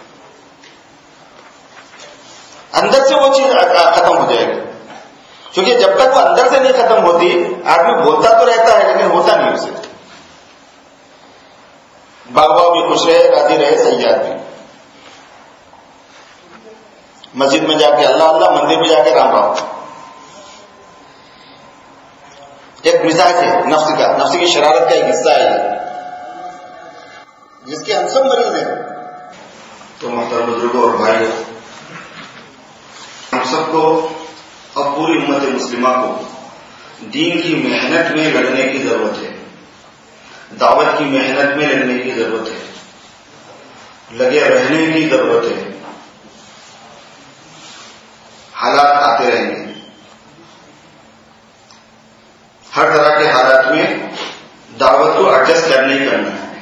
اندر سے وہ چیز ختم ہو جائے گی، کیونکہ جب تک وہ اندر سے نہیں ختم ہوتی، آدمی بولتا تو رہتا ہے لیکن ہوتا نہیں اسے۔ باغ بھی خوش رہے، راضی رہے، صحیح آدمی، مسجد میں جا کے اللہ اللہ، مندر میں جا کے رام رام۔ ایک مزاج ہے نفس کی شرارت کا ایک حصہ ہے جس کے ہم سب مریض ہیں۔ تو محترم بزرگوں اور بھائی، ہم سب کو اور پوری امت مسلمہ کو دین کی محنت میں لگنے کی ضرورت ہے، دعوت کی محنت میں لگنے کی ضرورت ہے، لگے رہنے کی ضرورت ہے. حالات آتے رہیں گے، ہر طرح کے حالات میں دعوت کو ایڈجسٹ کرنا ہی کرنا ہے.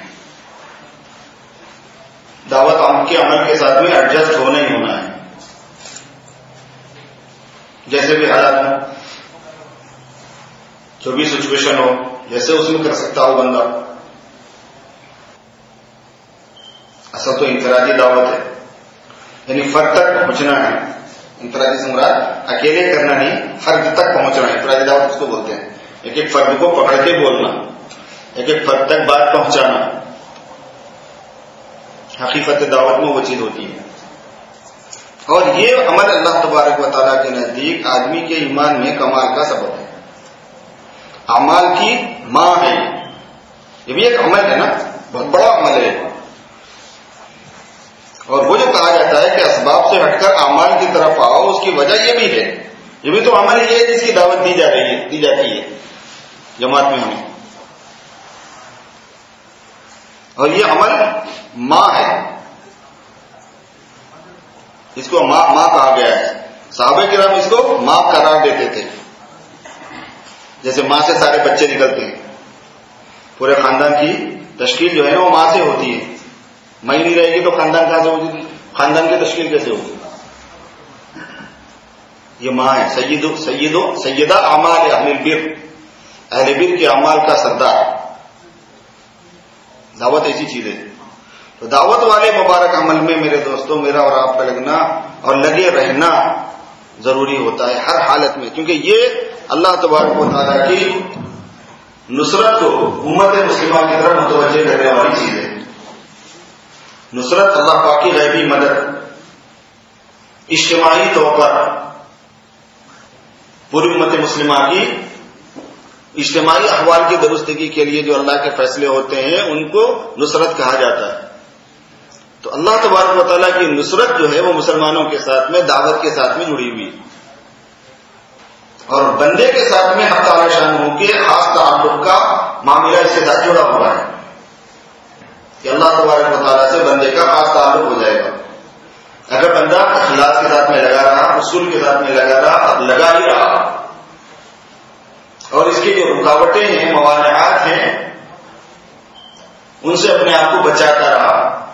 دعوت عام کے عمل کے ساتھ میں ایڈجسٹ ہونا ہی ہونا ہے. جیسے بھی حالات ہوں، جو بھی سچویشن ہو، جیسے اس میں کر سکتا ہو بندہ. اصل تو انفرادی دعوت ہے، یعنی فرد تک پہنچنا ہے. انفرادی سے مراد اکیلے کرنا نہیں، فرد تک پہنچنا ہے. انفرادی دعوت اس کو بولتے ہیں، ایک ایک فرد کو پکڑ کے بولنا، ایک ایک فرد تک بات پہنچانا. حقیقت دعوت میں وہ چیز ہوتی ہے. اور یہ عمل اللہ تبارک و تعالیٰ کے نزدیک آدمی کے ایمان میں کمال کا سبب ہے. اعمال کی ماں ہے، یہ بھی ایک عمل ہے نا، بہت بڑا عمل ہے. اور وہ جو کہا جاتا ہے کہ اسباب سے ہٹ کر اعمال کی طرف آؤ، اس کی وجہ یہ بھی ہے، یہ بھی تو عمل ہی ہے جس کی دعوت دی جاتی ہے جماعت میں ہمیں. اور یہ عمل ماں ہے، اس کو ماں کہا گیا ہے. صحابہ کرام اس کو ماں قرار دیتے تھے. جیسے ماں سے سارے بچے نکلتے ہیں، پورے خاندان کی تشکیل جو ہے نا وہ ماں سے ہوتی ہے. ماں نہیں رہے گی تو خاندان کہاں سے ہوگی؟ خاندان کی تشکیل کیسے ہوگی؟ یہ ماں ہے. سیدہ اعمال اہل البر، اہل بر کے اعمال کا سردار. دعوت ایسی چیز ہے. تو دعوت والے مبارک عمل میں میرے دوستوں میرا اور آپ کا لگنا اور لگے رہنا ضروری ہوتا ہے ہر حالت میں، کیونکہ یہ اللہ تبارک و تعالیٰ کی نصرت کو امت مسلمہ کی طرف متوجہ کرنے والی چیز ہے. نصرت اللہ پاک کی غیبی مدد، اجتماعی طور پر پوری امت مسلمہ کی اجتماعی احوال کی درستگی کے لیے جو اللہ کے فیصلے ہوتے ہیں ان کو نصرت کہا جاتا ہے. تو اللہ تبارک و تعالیٰ کی نصرت جو ہے وہ مسلمانوں کے ساتھ میں دعوت کے ساتھ میں جڑی ہوئی، اور بندے کے ساتھ میں حق تعالی شان ہو کے خاص تعلق کا معاملہ اس کے ساتھ جڑا ہوا ہے کہ اللہ تبارک و تعالیٰ سے بندے کا خاص تعلق ہو جائے گا. اگر بندہ اخلاص کے ساتھ میں لگا رہا، اصول کے ساتھ میں لگا رہا، لگا ہی رہا، اور اس کی جو رکاوٹیں ہیں، موانعات ہیں، ان سے اپنے آپ کو بچاتا رہا.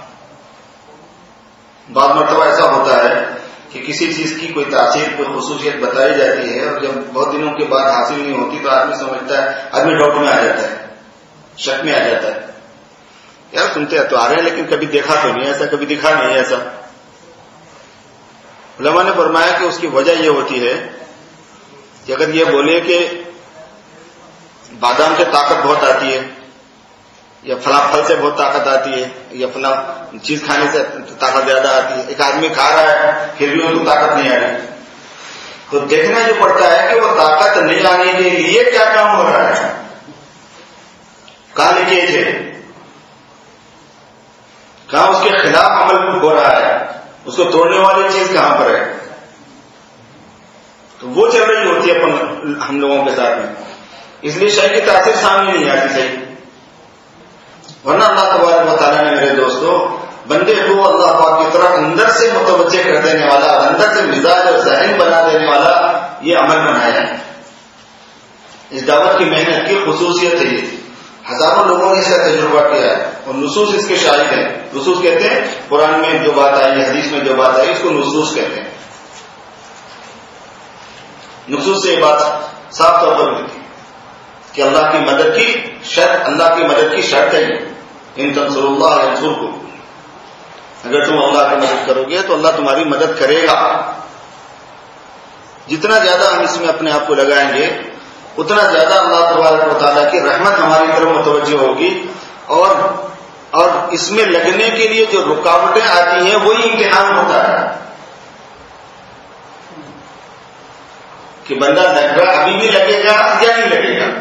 بعض مرتبہ ایسا ہوتا ہے کہ کسی چیز کی کوئی تاثیر، کوئی خصوصیت بتائی جاتی ہے، اور جب بہت دنوں کے بعد حاصل نہیں ہوتی تو آدمی سمجھتا ہے، آدمی ڈاؤٹ میں آ جاتا ہے، شک میں آ جاتا ہے. یار سنتے تو آ رہے ہیں لیکن کبھی دیکھا تو نہیں ایسا، کبھی دکھا نہیں ایسا. علماء نے فرمایا کہ اس کی وجہ یہ ہوتی ہے کہ اگر یہ بولے کہ بادام سے طاقت بہت آتی ہے، یا فلاں پھل سے بہت طاقت آتی ہے، یا فلاں چیز کھانے سے طاقت زیادہ آتی ہے، ایک آدمی کھا رہا ہے پھر بھی ان کو طاقت نہیں آ رہی، تو دیکھنا جو پڑتا ہے کہ وہ طاقت نہیں آنے کے لیے کیا کام ہو رہا ہے، کہاں لیکیج ہے، کہاں اس کے خلاف عمل ہو رہا ہے، اس کو توڑنے والی چیز کہاں پر ہے. تو وہ چل رہی ہوتی ہے ہم لوگوں کے ساتھ میں، اس لیے شے کی تاثیر سامنے نہیں آتی صحیح. ورنہ اللہ تبارک و تعالیٰ نے میرے دوستوں بندے کو اللہ پاک کی طرف اندر سے متوجہ کر دینے والا، اندر سے مزاج اور ذہن بنا دینے والا یہ عمل بنایا ہے. اس دعوت کی محنت کی خصوصیت ہے یہ. ہزاروں لوگوں نے اس کا تجربہ کیا ہے اور نصوص اس کے شاہد ہیں. نصوص کہتے ہیں قرآن میں جو بات آئی ہے، حدیث میں جو بات آئی اس کو نصوص کہتے ہیں. نصوص سے یہ بات صاف طور پر ملتی کہ اللہ کی مدد کی شرط، اللہ کی مدد کی شرط ہے ان تنصروا اللہ ینصرکم، اگر تم اللہ کی مدد کرو گے تو اللہ تمہاری مدد کرے گا. جتنا زیادہ ہم اس میں اپنے آپ کو لگائیں گے اتنا زیادہ اللہ تبارک و تعالیٰ کی رحمت ہماری طرف متوجہ ہوگی، اور اس میں لگنے کے لیے جو رکاوٹیں آتی ہیں وہی امتحان ہوتا ہے کہ بندہ ابھی بھی لگے گا یا نہیں لگے گا.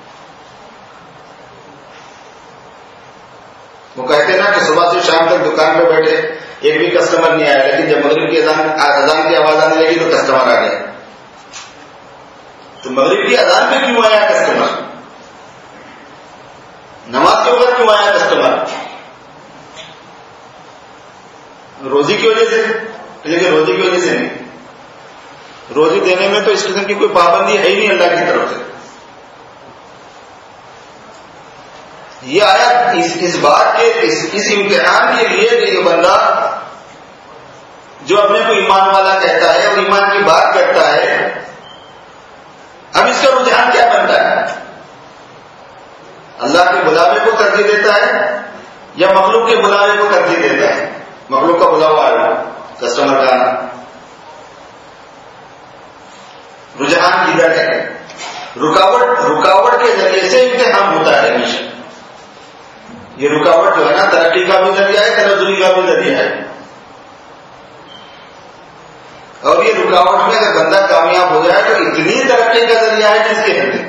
وہ کہتے نا کہ صبح سے شام تک دکان پہ بیٹھے ایک بھی کسٹمر نہیں آیا، لیکن جب مغرب کی اذان کی آواز آنے لگی تو کسٹمر آ گئے. تو مغرب کی اذان پہ کیوں آیا کسٹمر؟ نماز کے اوپر کیوں آیا کسٹمر؟ روزی کی وجہ سے، لیکن روزی کی وجہ سے نہیں. روزی دینے میں تو اس قسم کی کوئی پابندی ہے ہی نہیں اللہ کی طرف سے. یہ آیا اس بات کے اس امتحان کے لیے کہ یہ بندہ جو اپنے کو ایمان والا کہتا ہے اور ایمان کی بات کرتا ہے، اب اس کا رجحان کیا بنتا ہے؟ اللہ کے بلاوے کو ترجیح دیتا ہے یا مخلوق کے بلاوے کو ترجیح دیتا ہے؟ مخلوق کا بلاوا آیا، کسٹمر کا آنا، رجحان کدھر ہے؟ رکاوٹ کے ذریعے سے امتحان ہوتا ہے ہمیشہ. یہ رکاوٹ جو ہے نا، ترقی کا بھی ذریعہ ہے، تنزلی کا بھی ذریعہ ہے. اور یہ رکاوٹ میں اگر بندہ کامیاب ہو جائے تو اتنی ترقی کا ذریعہ ہے جس کے اندر.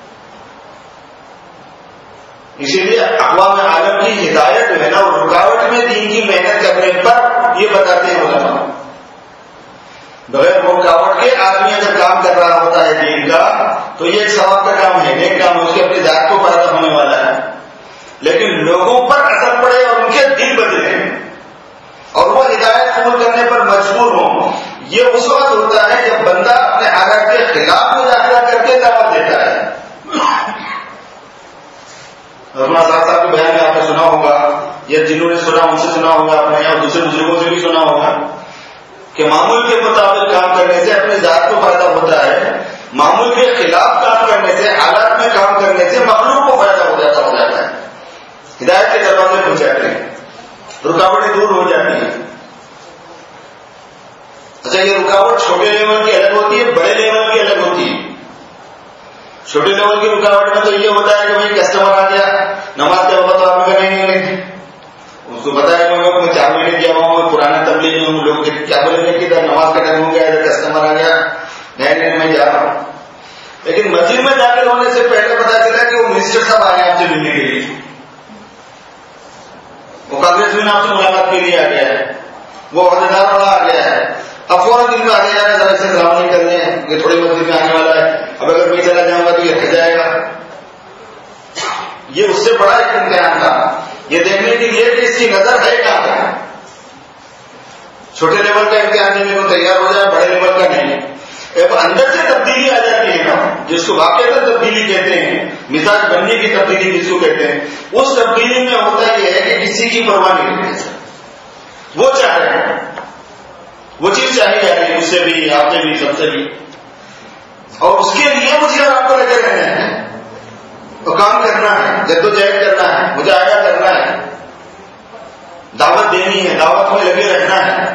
اسی لیے اقوام عالم کی ہدایت جو ہے نا، وہ رکاوٹ میں دین کی محنت کرنے پر یہ بتاتے ہیں علماء. بغیر رکاوٹ کے آدمی اگر کام کر رہا ہوتا ہے دین کا تو یہ ایک ثواب کا کام ہے، نیک کام، اس کے اپنی ذات کو فائدہ ہونے والا ہے. لیکن لوگوں پر اثر پڑے اور ان کے دل بدلے اور وہ ہدایت قبول کرنے پر مجبور ہوں، یہ اس وقت ہوتا ہے جب بندہ اپنے حالات کے خلاف مظاہرہ کر کے دعوت دیتا ہے. اپنا ساتھ ساتھ بیان میں آپ نے سنا ہوگا، یا جنہوں نے سنا ان سے سنا ہوگا، اپنے اور دوسرے بزرگوں سے بھی سنا ہوگا کہ معمول کے مطابق کام کرنے سے اپنے ذات کو فائدہ ہوتا ہے، معمول کے خلاف کام کرنے سے، حالات میں کام کرنے سے مخلوق کو فائدہ ہو جاتا ہے. ہدایت کے دروازے کھل جاتے ہیں، رکاوٹیں دور ہو جاتی ہیں. اچھا، یہ رکاوٹ چھوٹے لیول کی الگ ہوتی ہے، بڑے لیول کی الگ ہوتی ہے. چھوٹے لیول کی رکاوٹ میں تو یہ ہوتا ہے کہ بھائی کسٹمر آ گیا، نماز کے وقت آپ کا نہیں، اس کو پتا ہے کہ میں 4 مہینے کیا ہوں، پرانا تبلیغ میں لوگ کیا بولیں گے کہ نماز کا ٹائم ہو گیا، کسٹمر آ گیا، نہیں میں جا رہا ہوں. لیکن مسجد میں داخل ہونے سے پہلے پتا چلا کہ وہ منسٹر صاحب آئے ہیں آپ سے ملنے کے لیے، وہ کانگریس میں آپ سے ملاقات کے لیے آ گیا ہے، وہ عہدیدار والا آ گیا ہے. اب فوراً دل میں آ گیا ہے ذرا سے سلام نہیں کرنے ہیں، یہ تھوڑی مسجد میں آنے والا ہے، اب اگر میں چلا جاؤں گا تو یہ رہ جائے گا. یہ اس سے بڑا ایک امتحان تھا، یہ دیکھنے کے لیے کہ اس کی نظر ہے کہاں پر. چھوٹے لیول کا امتحان دینے کو تیار ہو جائے، بڑے لیول کا نہیں. اب اندر سے تبدیلی آ جاتی ہے نا، جس کو واقعات تبدیلی کہتے ہیں، مزاج بننے کی تبدیلی جس کو کہتے ہیں، اس تبدیلی میں ہوتا یہ ہے کہ کسی کی پرواہ نہیں کرتے، وہ چاہ رہے ہیں، وہ چیز چاہی جا رہی ہے، اس سے بھی، آپ سے بھی، سب سے بھی، اور اس کے لیے مجھے اور آپ کو لگے رہنا ہے، تو کام کرنا ہے، جدوجہد کرنا ہے، مجاہدہ کرنا ہے، دعوت دینی ہے، دعوت میں لگے رہنا ہے.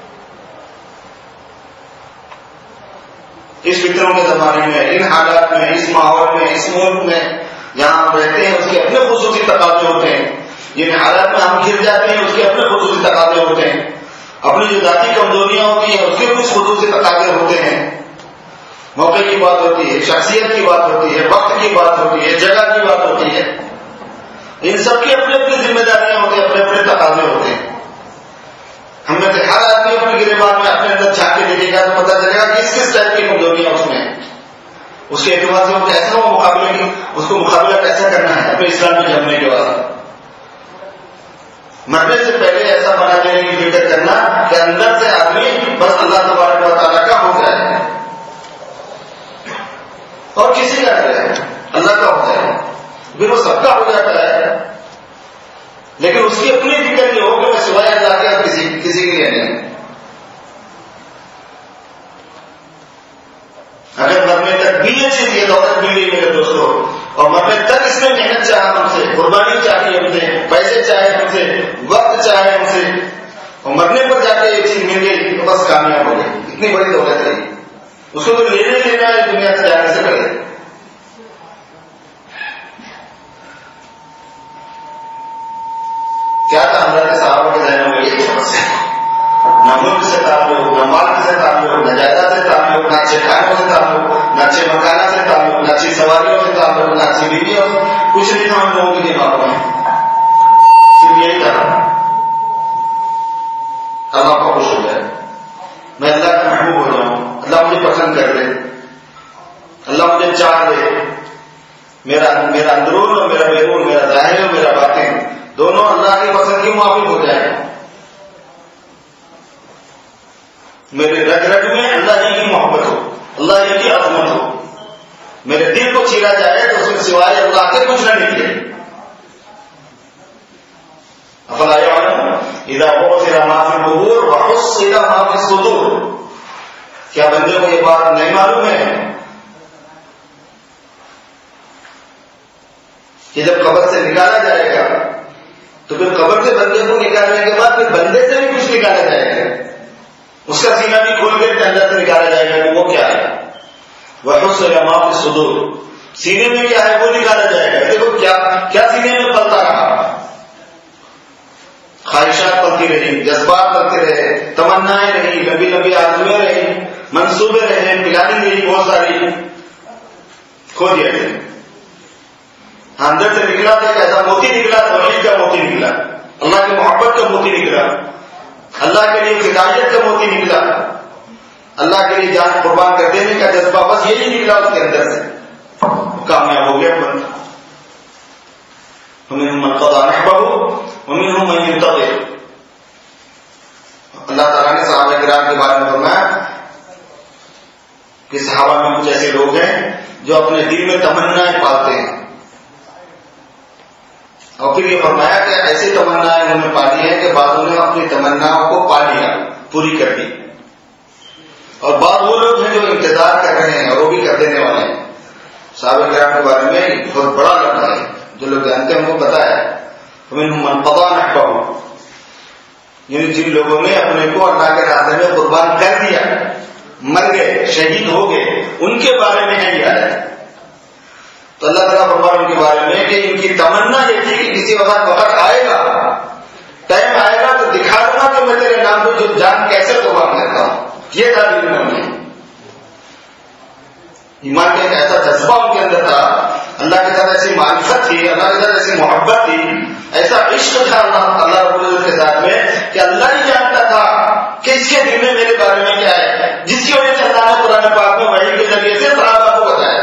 اس فطروں کے زمانے میں، ان حالات میں، اس ماحول میں، اس ملک میں جہاں ہم رہتے ہیں، اس کے اپنے خصوصی تقاضے ہوتے ہیں. جن حالات میں ہم گر جاتے ہیں اس کے اپنے خصوصی تقاضے ہوتے ہیں. اپنی جو ذاتی کمزوریاں ہوتی ہیں اس کے کچھ خصوصی تقاضے ہوتے ہیں. موقع کی بات ہوتی ہے، شخصیت کی بات ہوتی ہے، وقت کی بات ہوتی ہے، جگہ کی بات ہوتی ہے. ان سب کی اپنی اپنی ذمہ داریاں ہوتی ہیں، اپنے اپنے تقاضے ہوتے ہیں. ہم میں سے ہر آدمی اپنے گریبان میں اپنے اندر جھانک کے دیکھے گا تو پتا چلے گا کس کس ٹائپ کی کمزوریاں اس میں، اس کے اعتبار سے وہ کیسا وہ مقابلے کی، اس کو مقابلہ کیسا کرنا ہے اپنے اسلام میں جمنے کے بعد. مرنے سے پہلے ایسا بنا دینے کی فکر کرنا کہ اندر سے آدمی بس اللہ تبارک و تعالیٰ کا ہو جائے اور کسی کا نہیں رہے، اللہ کا ہو جائے. پھر وہ سب کا ہو جاتا ہے، لیکن اس کی اپنی فکر یہ ہو کہ میں سوائے اللہ کے کسی کے لیے نہیں. اگر مرنے تک بھی یہ چیز، یہ دولت مل گئی میرے دوستوں، اور مرنے تک اس نے محنت چاہا ہم سے، قربانی چاہیے ہم سے، پیسے چاہے ہم سے، وقت چاہے ہم سے، اور مرنے پر جا کے یہ چیز مل گئی تو بس کامیاب ہو گئی. اتنی بڑی دولت ہے اس کو تو لینے لینا ہے دنیا سے جانے سے پہلے. کیا تھا حضرت صحابہ کے ذہنوں میں؟ یہ سمسیا، نہ ملک سے تعلق، نہ مال سے تعلق، نہ جائیداد سے تعلق، نہ اچھے کھانوں سے تعلق، نہ اچھے مکانوں سے تعلق، نہ اچھی سواریوں سے تعلق، نہ اچھی بیویوں سے، کچھ نہیں تھا ہم لوگوں کے دماغوں میں، صرف یہی تھا اللہ کو خوش ہو جائے، میں اللہ کا محبوب ہو جاؤں، اللہ مجھے پسند کر لے، اللہ مجھے مجھے چاہ دے، میرا اندرون اور میرا بیرون، میرا ظاہر اور میرا باطن دونوں اللہ کی پسند کے موافق ہو جائے، میرے رگ رگ میں اللہ ہی کی محبت ہو، اللہ ہی کی عظمت ہو، میرے دل کو چیرا جائے تو اس میں سوائے اللہ کے کچھ نہ نکلے۔ افلا یعلم اذا بعثر ما فی القبور وحصل ما فی الصدور، کیا بندے کو یہ بات نہیں معلوم ہے کہ جب قبر سے نکالا جائے گا تو پھر قبر سے بندے کو نکالنے کے بعد پھر بندے سے بھی کچھ نکالا جائے گا، اس کا سینہ بھی کھول کے اندر سے نکالا جائے گا کہ وہ کیا ہے، وحصل ما فی الصدور، سینے میں کیا ہے وہ نکالا جائے گا۔ دیکھو کیا سینے میں پلتا رہا، خواہشات پلتی رہی، جذبات پلتے رہے، تمنائیں رہی، لمبی لمبی آرزویں رہی، منصوبے رہے، پلاننگ رہی بہت ساری، کھو دیا گیا۔ اندر سے نکلا تھا ایسا موتی نکلا، توحید کا موتی نکلا، اللہ کی محبت کا موتی نکلا، اللہ کے لیے ہدایت کا موتی نکلا، اللہ کے لیے جان قربان کر دینے کا جذبہ، بس یہی نکلا اس کے اندر سے، کامیاب ہو گیا بند۔ ومنهم من قضى نحبه ومنهم من ينتظر۔ اللہ تعالیٰ نے صحابہ کرام کے بارے میں فرمایا کہ صحابہ میں کچھ ایسے لوگ ہیں جو اپنے دل میں تمنائیں پالتے ہیں، اور پھر یہ فرمایا کہ ایسی تمنائیں انہوں نے پالی ہے کہ بعضوں نے اپنی تمناؤں کو پا لیا، پوری کر دی، اور بعض وہ لوگ ہیں جو انتظار کر رہے ہیں اور وہ بھی کر دینے والے ہیں۔ صحابہ کرام کے بارے میں بہت بڑا لفظ ہے، جو لوگ جانتے ہیں ان کو پتا ہے، ومنهم من قضى نحبه، یعنی جن لوگوں نے اپنے کو اللہ کے راستے میں قربان کر دیا، مر گئے، شہید ہو گئے، ان کے بارے میں ہے یہ آیت۔ تو اللہ تعالیٰ فرمایا ان کے بارے میں کہ ان کی تمنا یہ تھی کہ کسی وقت آئے گا، ٹائم آئے گا تو دکھا دوں گا کہ میں تیرے نام پہ جو جان کیسے قربان کرتا ہوں، یہ تھا دل میں انہیں، ایمان کا ایک ایسا جذبہ ان کے اندر تھا، اللہ کے ساتھ ایسی معرفت تھی، اللہ کے ساتھ ایسی محبت تھی، ایسا عشق تھا اللہ رب العزت کے ساتھ میں کہ اللہ ہی جانتا تھا کہ اس کے دل میں میرے بارے میں کیا ہے، جس کی وجہ سے اللہ نے قرآن پاک میں وحی کے ذریعے سے صحابہ کو بتایا۔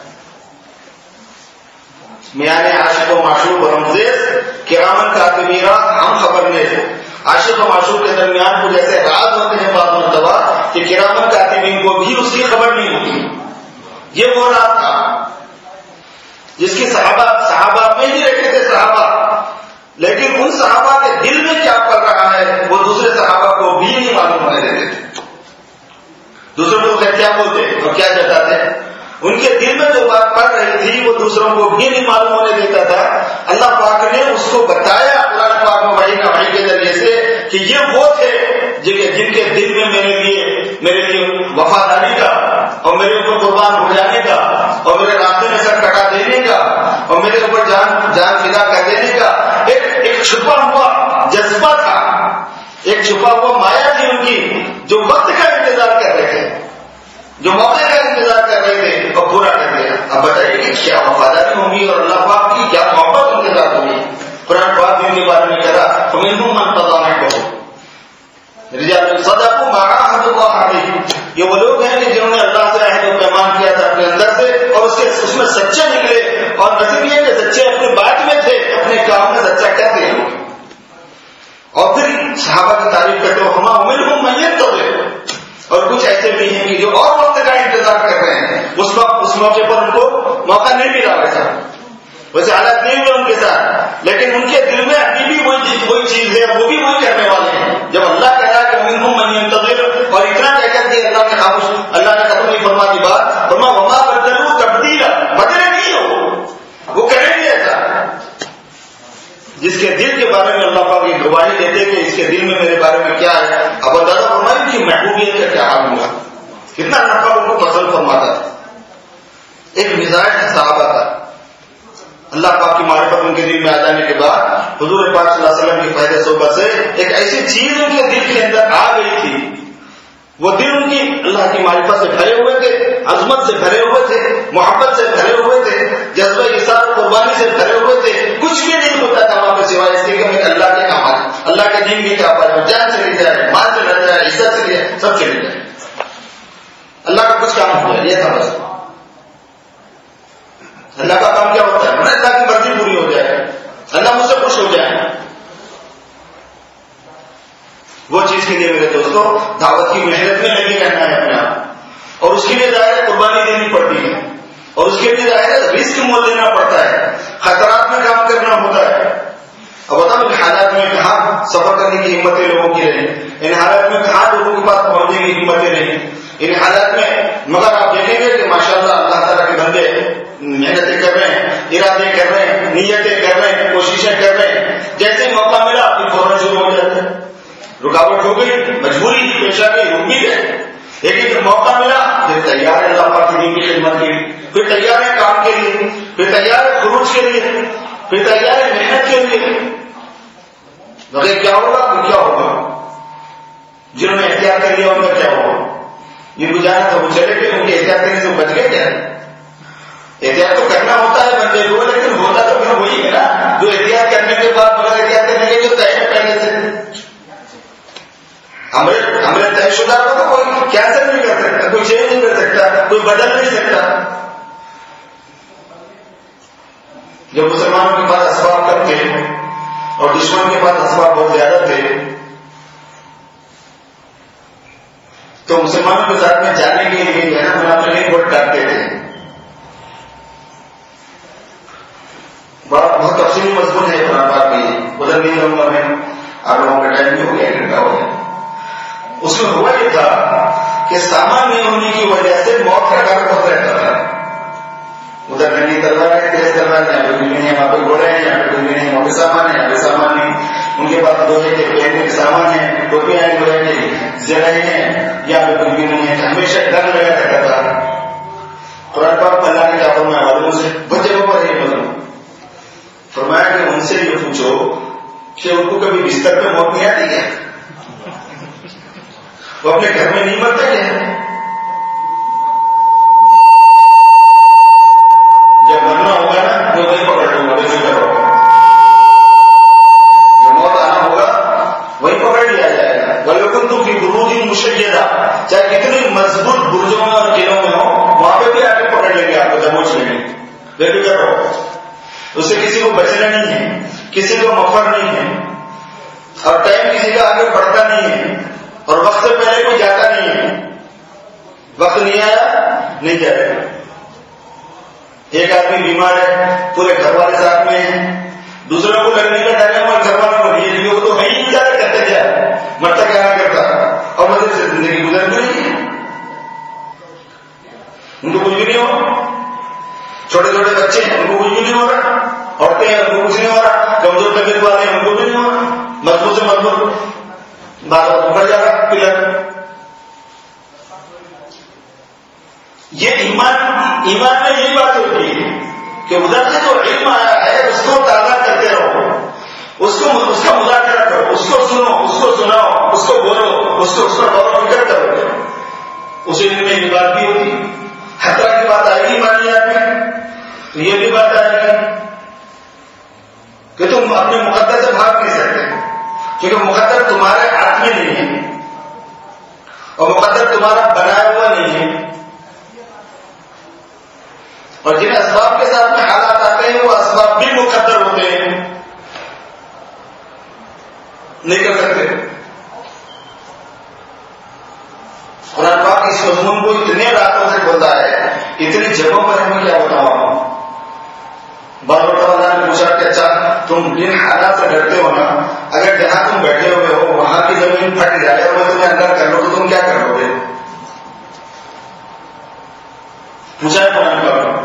میان عاشق و معشوق و رمزیز کرامن کاتبین ہم خبر نے، عاشق و معشوق کے درمیان کچھ ایسے راز ہوتے ہیں بعض مرتبہ کہ کرامن کاتبین کو بھی اس کی خبر نہیں ہوتی۔ یہ وہ راز تھا جس کی صحابہ میں ہی رہتے تھے صحابہ، لیکن ان صحابہ کے دل میں کیا پڑ رہا ہے وہ دوسرے صحابہ کو بھی نہیں معلوم ہونے دیتے تھے۔ دوسروں کو کیا بولتے اور کیا جتاتے، ان کے دل میں جو بات پڑ رہی تھی وہ دوسروں کو بھی نہیں معلوم ہونے دیتا تھا۔ اللہ پاک نے اس کو بتایا قرآن پاک میں وحی کے ذریعے سے کہ یہ وہ تھے جن کے دل میں میرے لیے وفاداری کا اور میرے اوپر قربان ہو جانے کا اور میرے راستے میں سر کٹا دینے کا اور میرے اوپر جان فدا کر دینے کا ایک چھپا ہوا جذبہ تھا، ایک چھپا ہوا مایا تھی ان کی، جو وقت کا انتظار کر رہے تھے، جو موقع کا انتظار کر رہے تھے اور پورا کر دیا۔ اب بتائیے کہ کیا وفاداری ہوگی اور اللہ پاک کی کیا محبت ان کے ساتھ ہوگی۔ قرآن پاک ان کے بارے میں کہا فمنهم من قضى نحبه رجال صدقوا ما عاهدوا الله عليه، یہ وہ لوگ ہیں کہ جنہوں نے اللہ سے عہد و پیمان کیا تھا اپنے اندر سے اور اس میں سچے نکلے، اور نصیب یہ کہ سچے اپنی بات میں تھے، اپنے کام میں سچا کہتے ہیں۔ اور پھر صحابہ کی تعریف کرتے ہو ہما منهم من ينتظر، اور کچھ ایسے بھی ہیں کہ جو اور وقت کا انتظار کر رہے ہیں، اس موقع پر ان کو موقع نہیں ملا ویسے حالات نہیں ہوئے ان کے ساتھ، لیکن ان کے دل میں ابھی بھی وہی چیز ہے، وہ بھی وہی کرنے والے ہیں۔ جب اللہ کہہ رہا کہ منهم من ينتظر، اور اتنا کہہ کر کے اللہ نے خاموش، اللہ نے ختم نہیں فرما دی بات، فرما وما بدلوا تبدیلا، بدلے نہیں ہو، وہ کریں گے ایسا۔ جس کے دل کے بارے میں اللہ پاک کی گواہی دیتے کہ اس کے دل میں میرے بارے میں کیا ہے، اب اللہ فرمائے کہ محبوبیت کا کیا حال ہوا، کتنا نفع ان کو پسند فرماتا تھا۔ ایک مزاج صحابہ تھا، اللہ پاک کی معرفت ان کے دل میں آ جانے کے بعد حضور پاک صلی اللہ علیہ وسلم کی فائدہ صحبت سے ایک ایسی چیز ان کے دل کے اندر آ گئی تھی، وہ دل ان کی اللہ کی معرفت سے بھرے ہوئے تھے، عظمت سے بھرے ہوئے تھے، محبت سے بھرے ہوئے تھے، جذبہ اثار قربانی سے بھرے ہوئے تھے، کچھ بھی نہیں ہوتا تھا وہاں پہ سوائے اس کے کہ میں اللہ کے کام آئے، اللہ کے دین کی کیا پائے، جان سے لے جائے، مال سے لے جائے، عزت سے لے جائے، سب چلے جائے، اللہ کا کچھ کام ہو جائے، یہ تھا بس۔ اللہ کا کام کیا ہوتا ہے؟ اللہ کی مرضی پوری ہو جائے، اللہ مجھ سے خوش ہو جائے. وہ چیز کے لیے میرے دوستوں دعوت کی محنت میں لگے رہنا ہے اپنے آپ، اور اس کے لیے ظاہر قربانی دینی پڑتی ہے، اور اس کے لیے ظاہر رسک مول لینا پڑتا ہے، خطرات میں کام کرنا ہوتا ہے. اب بتاؤ ان حالات میں کہاں سفر کرنے کی ہمتیں لوگوں کی رہی، ان حالات میں کہاں لوگوں کے پاس پہنچنے کی ہمتیں رہی ان حالات میں. مگر آپ دیکھیں گے کہ ماشاءاللہ اللہ تعالیٰ کے بندے محنتیں کر رہے ہیں، ارادے کر رہے ہیں، نیتیں کر رہے ہیں، کوششیں کر رہے ہیں. جیسے ہی موقع ملا آپ کی فوراً شروع ہو جاتا ہے. رکاوٹ ہو گئی، مجبوری پیش آ گئی، رک بھی گئے، لیکن جب موقع ملا پھر تیار ہے اللہ پاک کی دین کی خدمت کے لیے، پھر تیار ہے کام کے لیے، پھر تیار ہے خروج کے لیے، پھر تیار ہے محنت کے لیے. مگر کیا ہوگا؟ پھر کیا ہوگا؟ جنہوں نے احتیاط کر لیا ان کا کیا ہوگا؟ جن کو جانا تھا وہ چلے گئے، ان کے احتیاط کرنے سے بچ گئے کیا؟ احتیاط تو کرنا ہوتا ہے بندے کو، لیکن ہوتا تو پھر وہی ہے نا جو احتیاط کرنے کے بعد مگر احتیاط کرنے کے جو طے ہے پہلے سے. ہمیں طے شدہ کو کوئی کینسل نہیں کر سکتا، کوئی چینج نہیں کر سکتا، کوئی بدل نہیں سکتا. جب مسلمانوں کے پاس اسباب کم تھے اور دشمن کے پاس اسباب بہت زیادہ تھے تو مسلمانوں کے ساتھ میں جانے کے لیے جو ہے نا منافقین ووٹ ڈالتے تھے. بہت تفصیلی مضمون ہے قرآن پاک میں، ادھر نہیں رہوں گا میں، آپ لوگوں کا ٹائم بھی ہو گیا، 1 گھنٹہ ہو گیا. اس میں ہوا یہ تھا کہ سامان نہیں ہونے کی وجہ سے موت کا ڈر بہت رہتا تھا. ادھر ننگی تلوار ہے، تیز تلوار ہے، یہاں پہ کچھ بھی نہیں، وہاں پہ گھوڑے ہیں، یہاں پہ کچھ بھی نہیں، وہاں پہ سامان ہے، یہاں پہ سامان نہیں. ان کے پاس لوہے کے پہننے کے سامان ہیں، ٹوپیاں ہیں، لوہے کی زرہیں ہیں، یہاں پہ کچھ بھی نہیں ہے. ہمیشہ ڈر لگا رہتا تھا. قرآن پاک اللہ نے کیا فرمایا والوں سے بہت جگہوں پر ہے مطلب فرمایا کہ ان سے یہ پوچھو کہ ان کو کبھی بستر پہ موت نہیں آتی ہے؟ وہ اپنے گھر میں نہیں مرتا کیا؟ جب مرنا ہوگا نا تو وہی پکڑ لوں گا، بے فکر ہو. جب موت آنا ہوگا وہی پکڑ لیا جائے گا. وَلَكُمْ تُمْ فِي بُرُوجٍ مُشَيَّدَةٍ، چاہے کتنی مضبوط برجوں میں اور قلعوں میں ہو وہاں پہ بھی آ کے پکڑ لیں گے آپ کو، دبوچ لیں گے. بے فکر ہو. اس سے کسی کو بچنا نہیں ہے، کسی کو مفر نہیں ہے، اور ٹائم کسی کا آگے بڑھتا نہیں ہے، اور وقت سے پہلے کوئی جاتا نہیں ہے. وقت نہیں آیا نہیں جائے گا. ایک آدمی بیمار ہے، پورے گھر والے ساتھ میں ہیں، دوسروں کو لگنے کا ڈر ہے اور گھر والوں کو نہیں ہے، تو نہیں گزارا کرتے جائے، مرتا کیا نہ کرتا، اور مطلب سے زندگی گزر گئی. ان کو کچھ بھی نہیں ہو. چھوٹے چھوٹے بچے ہیں ان کو کچھ بھی نہیں ہو رہا، عورتیں ہیں ان کو کچھ نہیں ہو رہا، کمزور طبیعت والے ہیں ان کو بھی نہیں ہو رہا، مضبوط سے مضبوط بات پکڑ جا رہا پلر. یہ ایمان میں یہی بات ہوتی ہے کہ ادھر سے جو علم آیا ہے اس کو تازہ کرتے رہو، اس کا مذاکرہ کرو، اس کو سنو، اس کو سناؤ، اس کو بولو، اس پر غور و فکر کرو. اس علم میں یہ بات بھی ہوتی. خطرہ کی بات آئے گی ایمانیات میں تو یہ بھی بات آئے گی کہ تم اپنے مقدر سے بھاگ نہیں سکتے، کیونکہ مقدر تمہارے ہاتھ میں نہیں ہے اور مقدر تمہارا بنایا ہوا نہیں ہے. اور جن اسباب کے ساتھ میں حالات آتے ہیں وہ اسباب بھی مقدر ہوتے ہیں، نہیں کر سکتے. قرآن پاک اس مضمون کو اتنے راتوں سے بولتا ہے، اتنی جگہوں پر ہمیں کیا بتاؤں. بار بار اللہ نے پوچھا کہ اچھا تم جن حالات سے ڈرتے ہو نا، اگر جہاں تم بیٹھے ہوئے ہو وہاں کی زمین پھٹ جائے اور وہ تمہیں اندر کر لو تو تم کیا کرو گے؟ پوچھا ہے قرآن پاک.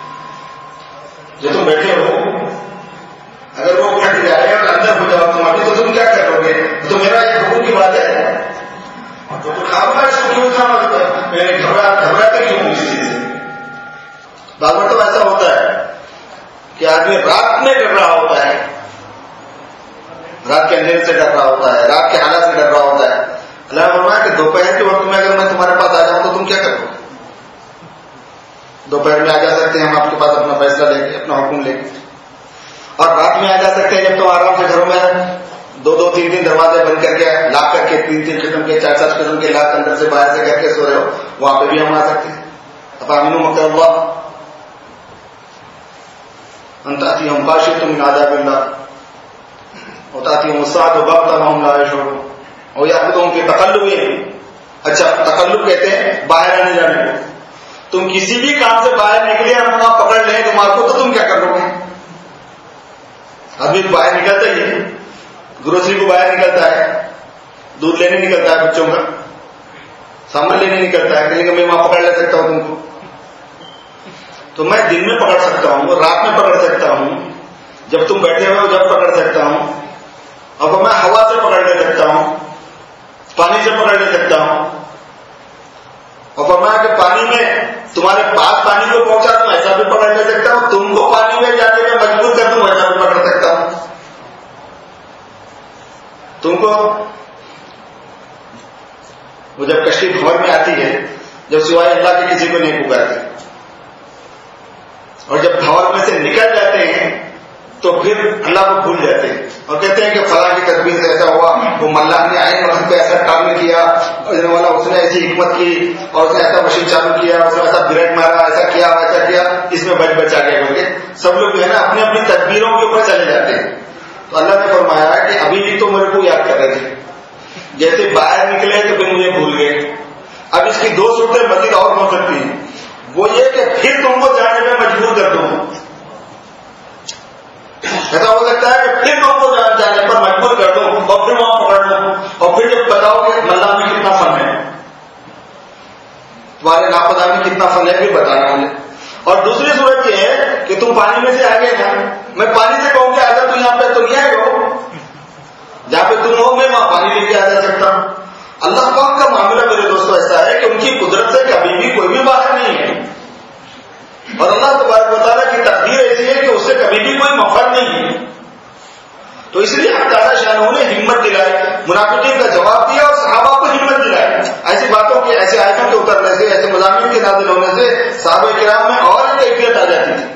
جو تم بیٹھے ہو اگر وہ پھٹ جائے اور اندر ہو جاؤ تم ابھی تو تم کیا کرو گے؟ تو میرا ایک حکم کی بات ہے تو کھاؤں گا اس کو کیوں کھاؤں گا؟ میں گھبراتے کیوں ہوں اس چیز سے؟ بار بار تو ایسا ہوتا ہے کہ آدمی رات میں ڈر رہا ہوتا ہے، رات کے اندھیرے سے ڈر رہا ہوتا ہے، رات کے حالات سے ڈر رہا ہوتا ہے. اللہ نے فرمایا کہ دوپہر کے وقت میں اگر میں تمہارے پاس آ جاؤں تو تم کیا کرو گے؟ دوپہر میں آ جا سکتے ہیں ہم آپ کے پاس اپنا فیصلہ لے کے، اپنا حکم لے کے، اور رات میں آ جا سکتے ہیں جب تم آرام سے گھروں میں 2-3 دروازے بند کر کے لاک کر کے 3 قسم کے 4 قسم کے لاک اندر سے باہر سے کر کے سو رہے ہو، وہاں پہ بھی ہم آ سکتے ہیں. اب امین مکر اللہ. ان تأتيهم خاشعة من عذاب الله وتأتيهم الساعة بغتة وهم لا يشعرون اور یأخذهم في تقلبهم. اچھا تقلب کہتے ہیں باہر آنے جانے کو. تم کسی بھی کام سے باہر نکلے ہم وہاں پکڑ لیں تمہارے کو تو تم کیا کر لو گے؟ آدمی باہر نکلتا ہی ہے, گروسری کو باہر نکلتا ہے, دودھ لینے نکلتا ہے, بچوں کا سامان لینے نکلتا ہے, کہیں کہ میں وہاں پکڑ لے سکتا ہوں تم کو. تو میں دن میں پکڑ سکتا ہوں, رات میں پکڑ سکتا ہوں, جب تم بیٹھے ہوئے ہو جب پکڑ سکتا ہوں, اور میں ہوا سے پکڑ لے سکتا ہوں, پانی سے پکڑ لے سکتا ہوں. اور فرمایا کہ پانی میں تمہارے پاس پانی کو پہنچا تم ایسا بھی پکڑ لے سکتا ہوں, تم کو پانی میں جانے میں مجبور کر دوں ایسا بھی پکڑ سکتا ہوں. تم کو وہ جب کشتی بھور میں آتی ہے, جب سوائے اللہ کے کسی کو نہیں پکارتے, اور جب بھور میں سے نکل جاتے ہیں تو پھر اللہ کو بھول جاتے ہیں اور کہتے ہیں کہ فلاں کی تدبیر سے ایسا ہوا, وہ ملاح نے آئے اور ہم پہ ایسا کام نہیں کیا, والا اس نے ایسی حکمت کی اور اس نے ایسا مشین چالو کیا, اس نے ایسا بریک مارا, ایسا کیا ویسا کیا, اس میں بچ آ گئے بول کے سب لوگ جو ہے نا اپنی اپنی تدبیروں کے اوپر چلے جاتے ہیں. تو اللہ نے فرمایا کہ ابھی بھی تو میرے کو یاد کر رہے تھے, جیسے باہر نکلے تو پھر مجھے بھول گئے. اب اس کی 2 صورتیں مزید اور ہو سکتی ہیں, وہ یہ کہ پھر تم کو جانے میں مجبور کر دوں. ایسا ہو سکتا ہے کہ پھر تم کو جانے پر مجبور کر دوں اور پھر وہاں پکڑ لوں, اور پھر جب بتاؤ کہ ملا میں کتنا فن ہے, تمہارے ناپدہ میں کتنا فن ہے, پھر بتانا مجھے. اور دوسری صورت یہ ہے کہ تم پانی میں سے آ گئے نا, میں پانی سے کہوں کہ اگر تم یہاں پہ تو یہ ہو جہاں پہ تم ہو, میں وہاں پانی لے کے آ جا سکتا ہوں. اللہ پاک کا معاملہ میرے دوستوں ایسا ہے کہ ان کی قدرت سے کبھی بھی کوئی بھی باہر نہیں ہے, اور اللہ تبارک و تعالیٰ کی تقدیر ایسی ہے کہ اس سے کبھی بھی کوئی مفر نہیں ہے. تو اس لیے اللہ تعالیٰ شانہ نے ہمت دلائی, منافقین کا جواب دیا اور صحابہ کو ہمت دلائی. ایسی باتوں کے, ایسے آیتوں کے اترنے سے, ایسے مضامین کے نازل ہونے سے صحابہ کرام میں اور کیفیت آ جاتی تھی,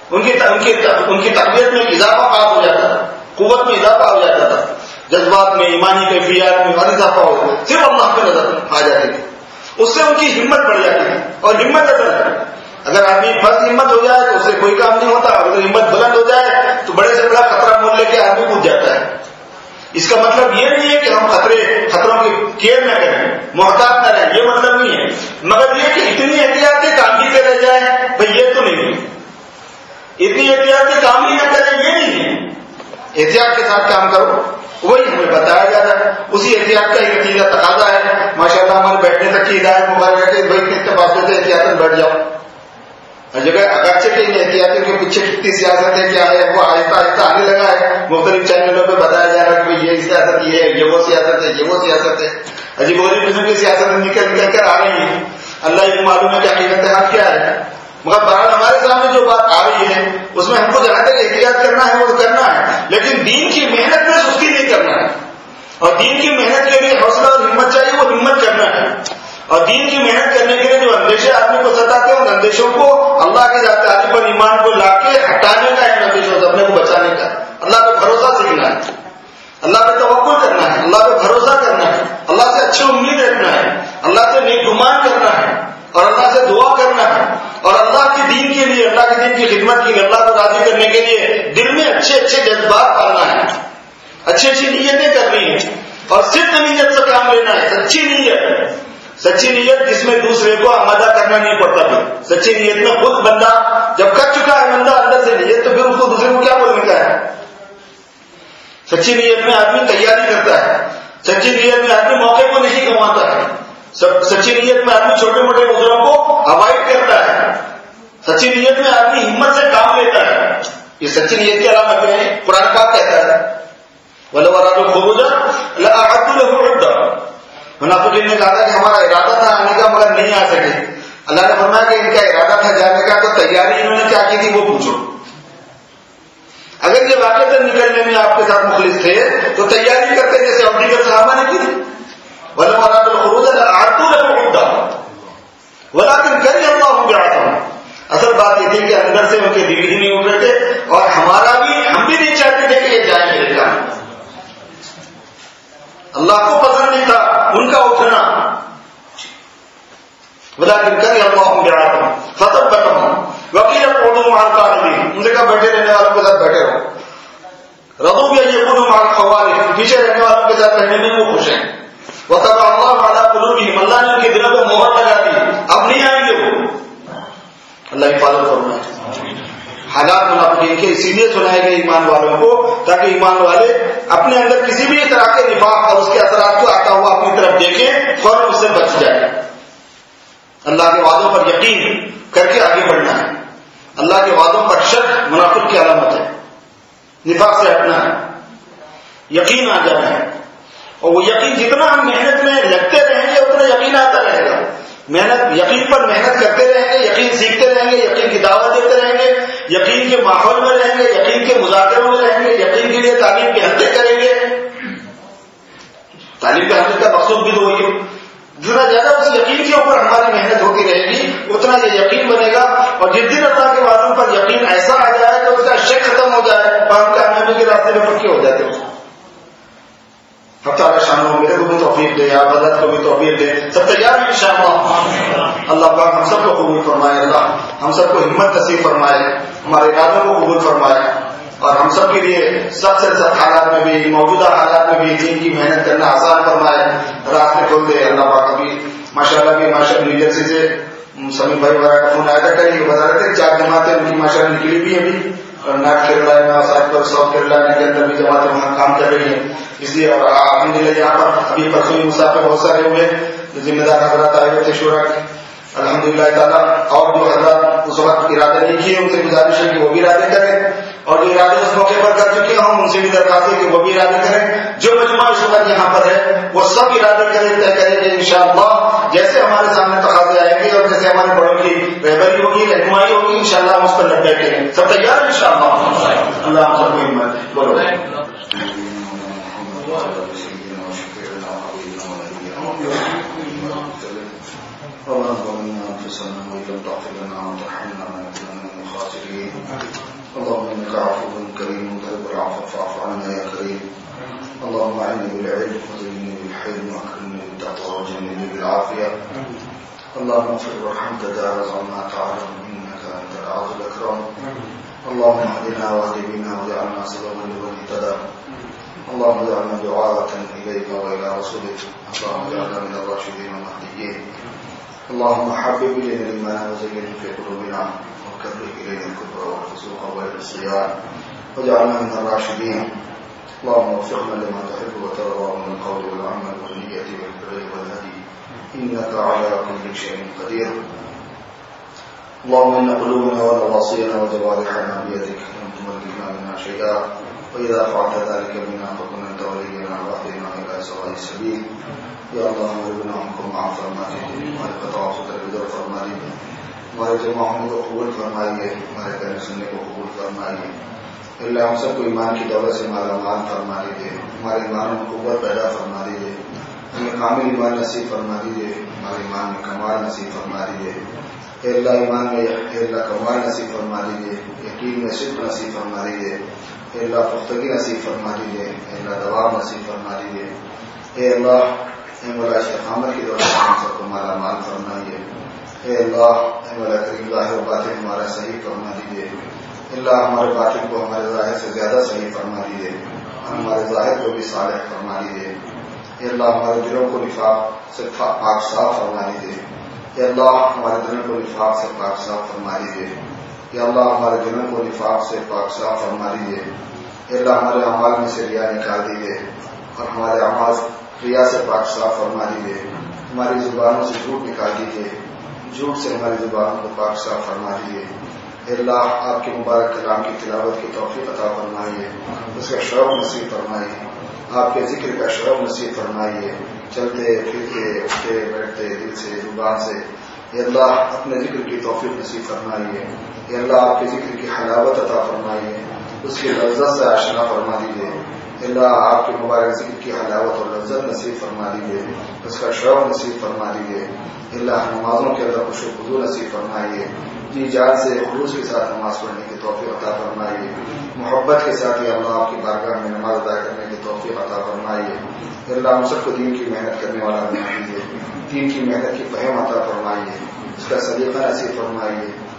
ان کی تقویت میں اضافہ خاص ہو جاتا تھا, قوت میں اضافہ ہو جاتا تھا, جذبات میں, ایمانی کیفیات میں اور اضافہ ہو جاتا, صرف اللہ پہ نظر آ جاتی تھی. اس سے ان کی ہمت بڑھ جاتی تھی. اور ہمت اگر آدمی فرض ہمت ہو جائے تو اس سے کوئی کام نہیں ہوتا, اگر ہمت بلند ہو جائے تو بڑے سے بڑا خطرہ مول لے کے آدمی کود جاتا ہے. اس کا مطلب یہ نہیں ہے کہ ہم خطروں کی کیئر نہ کریں, محتاط نہ رہیں, یہ مطلب نہیں ہے, مگر یہ کہ اتنی احتیاط کے کام ہی کرے جائیں, بھائی یہ تو نہیں ہے. اتنی احتیاط کے کام ہی نہ کریں یہ نہیں ہے, احتیاط کے ساتھ کام کرو, وہی ہمیں بتایا جا رہا ہے. اسی احتیاط کا ایک نتیجہ تقاضا ہے. ماشاء اللہ ہمارے بیٹھنے تک کی ہدایت مبارک ہے کہ بھائی کتنے پاس سے احتیاط بیٹھ جاؤ. ہر جگہ اگرچہ کہ ان احتیاطوں کے پیچھے کتنی سیاست ہے, کیا ہے, وہ آہستہ آہستہ آنے لگا ہے. مختلف چینلوں پہ بتایا جا رہا ہے کہ یہ سیاست یہ ہے, یہ وہ سیاست ہے, یہ وہ سیاست ہے. عجیب غریب قسم کی سیاست نکل کر آ رہی ہے. اللہ یہ معلوم ہے کہ حقیقت حق کیا ہے, مگر بہرحال ہمارے سامنے جو بات آ رہی ہے اس میں ہم کو جہاں تک احتیاط کرنا ہے وہ کرنا ہے, لیکن دین کی محنت میں سستی نہیں کرنا ہے. اور دین کی محنت کے لیے حوصلہ اور ہمت چاہیے, وہ ہمت کرنا ہے. اور دین کی محنت کرنے کے لیے جو اندیشے آدمی کو ستاتے ہیں ان اندیشوں کو اللہ کے ذات تعالی پر ایمان کو لا کے ہٹانے کا, ان اندیشوں سے اپنے کو بچانے کا, اللہ پہ بھروسہ سیکھنا ہے, اللہ پہ توکل کرنا ہے, اللہ پہ بھروسہ کرنا ہے, اللہ سے اچھی امید رکھنا ہے, اللہ سے نیک گمان کرنا ہے, اور اللہ سے دعا کرنا ہے, اور اللہ کے دین کے لیے, اللہ کے دین کی خدمت کے لیے, اللہ کو راضی کرنے کے لیے دل میں اچھے اچھے جذبات پالنا ہے, اچھی اچھی نیتیں کرنی ہے, اور صرف نیت سے کام لینا ہے. سچی نیت, سچی نیت جس میں دوسرے کو آمادہ کرنا نہیں پڑتا. پھر سچی نیت میں خود بندہ جب کر چکا ہے بندہ اندر سے نیت, تو پھر اس کو دوسرے کو کیا بولنے کا ہے. سچی نیت میں آدمی تیاری کرتا ہے, سچی نیت میں آدمی موقع کو نہیں گنواتا ہے, سچی نیت میں آدمی چھوٹے موٹے عذروں کو اوائڈ کرتا ہے, سچی نیت میں آدمی ہمت سے کام لیتا ہے. یہ سچی نیت کی علامتیں ہیں. قرآن پاک کہتا ہے وَلَوْ أَرَادُوا الْخُرُوجَ لَأَعَدُّوا لَهُ عُدَّةً. منافقین نے کہا تھا کہ ہمارا ارادہ تھا آنے کا مگر نہیں آ سکے. اللہ نے فرمایا کہ ان کا ارادہ تھا جانے کا, تو تیاری انہوں نے کیا کی تھی وہ پوچھو. اگر یہ واقعہ سے نکلنے میں آپ کے ساتھ مخلص تھے تو تیاری کرتے جیسے اب دیگر صحابہ نے کی تھی. وَلَوْ أَرَادُوا الْخُرُوجَ لَأَعَدُّوا لَهُ عُدَّةً وَلَكِنْ كَرِهَ اللَّهُ بِعَثَهُمْ. اصل بات یہ تھی کہ اندر سے ان کے دل ہی نہیں اٹھ رہے تھے, اور ہم بھی نہیں چاہتے تھے کہ یہ جائیں میرے کام. اللہ کو پسند نہیں تھا ان کا اٹھنا. وَلَكِنْ كَرِهَ اللَّهُ بِعَثَهُمْ فَثَبَّتَهُمْ وَقِيلَ اقْعُدُوا مَعَ الْقَاعِدِينَ. ان سے جگہ بیٹھے رہنے والوں کے ساتھ بیٹھے رہو. رضوا بأن يكونوا مع الخوالف، پیچھے رہنے والوں کے ساتھ رہنے میں وہ خوش ہیں. وطبع الله على قلوبهم، اللہ نے ان کے دلوں کو مہر لگا دی، اب نہیں آئیں گے وہ. اللہ حفاظت فرمائے. حالات منافقین کے اسی لیے سنائے گئے ایمان والوں کو تاکہ ایمان والے اپنے اندر کسی بھی طرح کے نفاق اور اس کے اثرات کو آتا ہوا اپنی طرف دیکھیں، فوراً اس سے بچ جائیں. اللہ کے وعدوں پر یقین کر کے آگے بڑھنا ہے. اللہ کے وعدوں پر شک منافق کی علامت ہے. نفاق سے ہٹنا ہے، یقین آ جانا ہے. اور وہ یقین جتنا ہم محنت میں لگتے رہیں گے اتنا یقین آتا رہے گا. یقین پر محنت کرتے رہیں گے، یقین سیکھتے رہیں گے، یقین کی دعوت دیتے رہیں گے، یقین کے ماحول میں رہیں گے، یقین کے مذاکروں میں رہیں گے، یقین کے لیے تعلیم کے حلقے کریں گے. تعلیم کے حلقے کا مقصود بھی تو وہی ہے. جتنا زیادہ اس یقین کے اوپر ہماری محنت ہوتی رہے گی اتنا یہ یقین بنے گا. اور جس دن اللہ کے وعدوں پر یقین ایسا آ جائے تو اس کا شک ختم ہو جائے اور ہم کامیابی کے راستے میں پکے ہو جاتے ہیں. اب تعالیٰ شامل میرے کو بھی توفیق دے، آپ حضرت کو بھی توفیق دے. سب تیار ہیں انشاءاللہ. اللہ پاک ہم سب کو قبول فرمائے. اللہ ہم سب کو ہمت نصیب فرمائے، ہمارے ارادوں کو قبول فرمائے، اور ہم سب کے لیے سب سے سخت حالات میں بھی، موجودہ حالات میں بھی دین کی محنت کرنا آسان فرمائے، راستے کھول دے. اللہ پاک ابھی ماشاءاللہ بھی نیو جرسی سے سمی بھائی وغیرہ کا فون آیا تھا، کہیں بتا رہے تھے 4 جماعتیں ان کی ماشاءاللہ نکلی بھی ابھی، اور نارتھ کیرولینا اور ساؤتھ کیرولینا کے اندر بھی جماعتیں وہاں کام کر رہی ہیں. اس لیے اور الحمدللہ یہاں پر ابھی پرسوں مسافر بہت سارے ہوئے، ذمہ دار حضرات آئے ہوئے تھے شورا کے. الحمدللہ تعالیٰ اور جو حضرات اس وقت ارادے نہیں کیے ان سے گزارش ہے کہ وہ بھی ارادے کریں، اور جو ارادے اس موقع پر کر چکے ہوں ان سے بھی درخواست ہے کہ وہ بھی ارادے کریں. جو مجموعہ اس وقت یہاں پر ہے وہ سب ارادے کریں، طے کریں کہ انشاءاللہ جیسے ہمارے سامنے تقاضے آئیں گے اور جیسے ہمارے بڑوں کی رہبری ہوگی، رہنمائی ہوگی، انشاءاللہ ہم اس پر لگ بیٹھیں گے. سب تیار ہیں انشاءاللہ. اللہ ہم سب کو ہمت بولو. ربنا ظلمنا انفسنا وان لم تغفر لنا وترحمنا لنكونن من الخاسرين. اللهم انك عفو كريم تحب العفو فاعف عنا يا كريم. اللهم اعني بالعلم وزينني بالحلم واكرمني بالتقوى وجنبني بالعافيه. اللهم اغفر وارحم تجاوز عما تعلم انك انت العفو الاكرم. اللهم اهدنا واهد بنا واجعلنا سببا لمن اهتدى. اللهم اجعلنا دعاة اليك والى رسولك. اللهم اجعلنا من الراشدين المهديين. اللهم حبب الينا الايمان وزينه في قلوبنا وكره الينا الكفر والفسوق والعصيان واجعلنا من الراشدين. اللهم وفقنا لما تحب وترضى من القول والعمل والنية والفعل والهدي انك على كل شيء قدير. اللهم ان قلوبنا ونواصينا وجوارحنا بيدك لم تملكنا منها شيئا، واذا فعلت ذلك بنا فكن انت ولينا واهدنا الى سواء السبيل. یا اللہ ہمارے گناہوں کو معاف فرما دیجیے، ہمارے خطاؤں کو درگزر فرما دیجیے، ہمارے جماعوں کو قبول فرمائیے، ہمارے کہنے سننے کو قبول فرمائیے. اللہ ہم سب کو ایمان کی دولت سے مالا مال فرما دیجیے، ہمارے ایمان میں قوت پیدا فرما دیجیے، ہمیں کامل ایمان نصیب فرما دیجیے، ہمارے ایمان میں کمال نصیب فرما دیجیے. اے اللہ ایمان میں اے اللہ کمال نصیب فرما دیجیے، یقین میں صدق نصیب فرما دیجیے. اے اللہ پختگی نصیب فرما دیجیے، اے اللہ دوام نصیب فرما دیجیے. اے اللہ اے مولا استقامت کی دولت ہم سب کو مالا مال فرمائیے. اے اللہ اے مولا کریم ظاہر و باطن ہمارا صحیح فرما دیجیے. اللہ ہمارے باطن کو ہمارے ظاہر سے زیادہ صحیح فرما دیجیے، ہمارے ظاہر کو بھی صالح فرما دیجیے. اے اللہ ہمارے دلوں کو نفاق سے پاک صاف فرما دیجیے. اے اللہ ہمارے دلوں کو نفاق سے پاک صاف فرما دیجیے. اے اللہ ہمارے دلوں کو نفاق سے پاک صاف فرما دیجیے. اے اللہ ہمارے اعمال میں سے ریا نکال دیجیے اور ہمارے اعمال ریا سے پاک صاف فرما دیجیے. ہماری زبانوں سے جھوٹ نکال دیجیے، جھوٹ سے ہماری زبانوں کو پاک صاف فرما دیجیے. اے اللہ آپ کے مبارک کلام کی تلاوت کی توفیق عطا فرمائیے، اس کا شوق نصیب فرمائیے، آپ کے ذکر کا شوق نصیب فرمائیے، چلتے پھرتے اٹھتے بیٹھتے دل سے زبان سے. اے اللہ اپنے ذکر کی توفیق نصیب فرمائیے. اے اللہ آپ کے ذکر کی حلاوت عطا فرمائیے، اس کی لذت سے آشنا فرما دیجیے. اللہ آپ کے مبارک ذکر کی حلاوت اور لذت نصیب فرما دیجیے، اس کا شوق نصیب فرما دیجیے. اللہ نمازوں کے اندر خوش و خضوع نصیب فرمائیے، جی جان سے خلوص کے ساتھ نماز پڑھنے کی توفیق عطا فرمائیے. محبت کے ساتھ ہی اللہ آپ کی بارگاہ میں نماز ادا کرنے کی توفیق عطا فرمائیے. اللہ ہم سب کو دین کی محنت کرنے والا بنا دیجیے، دین کی محنت کی فہم عطا فرمائیے، اس کا سلیقہ نصیب فرمائیے.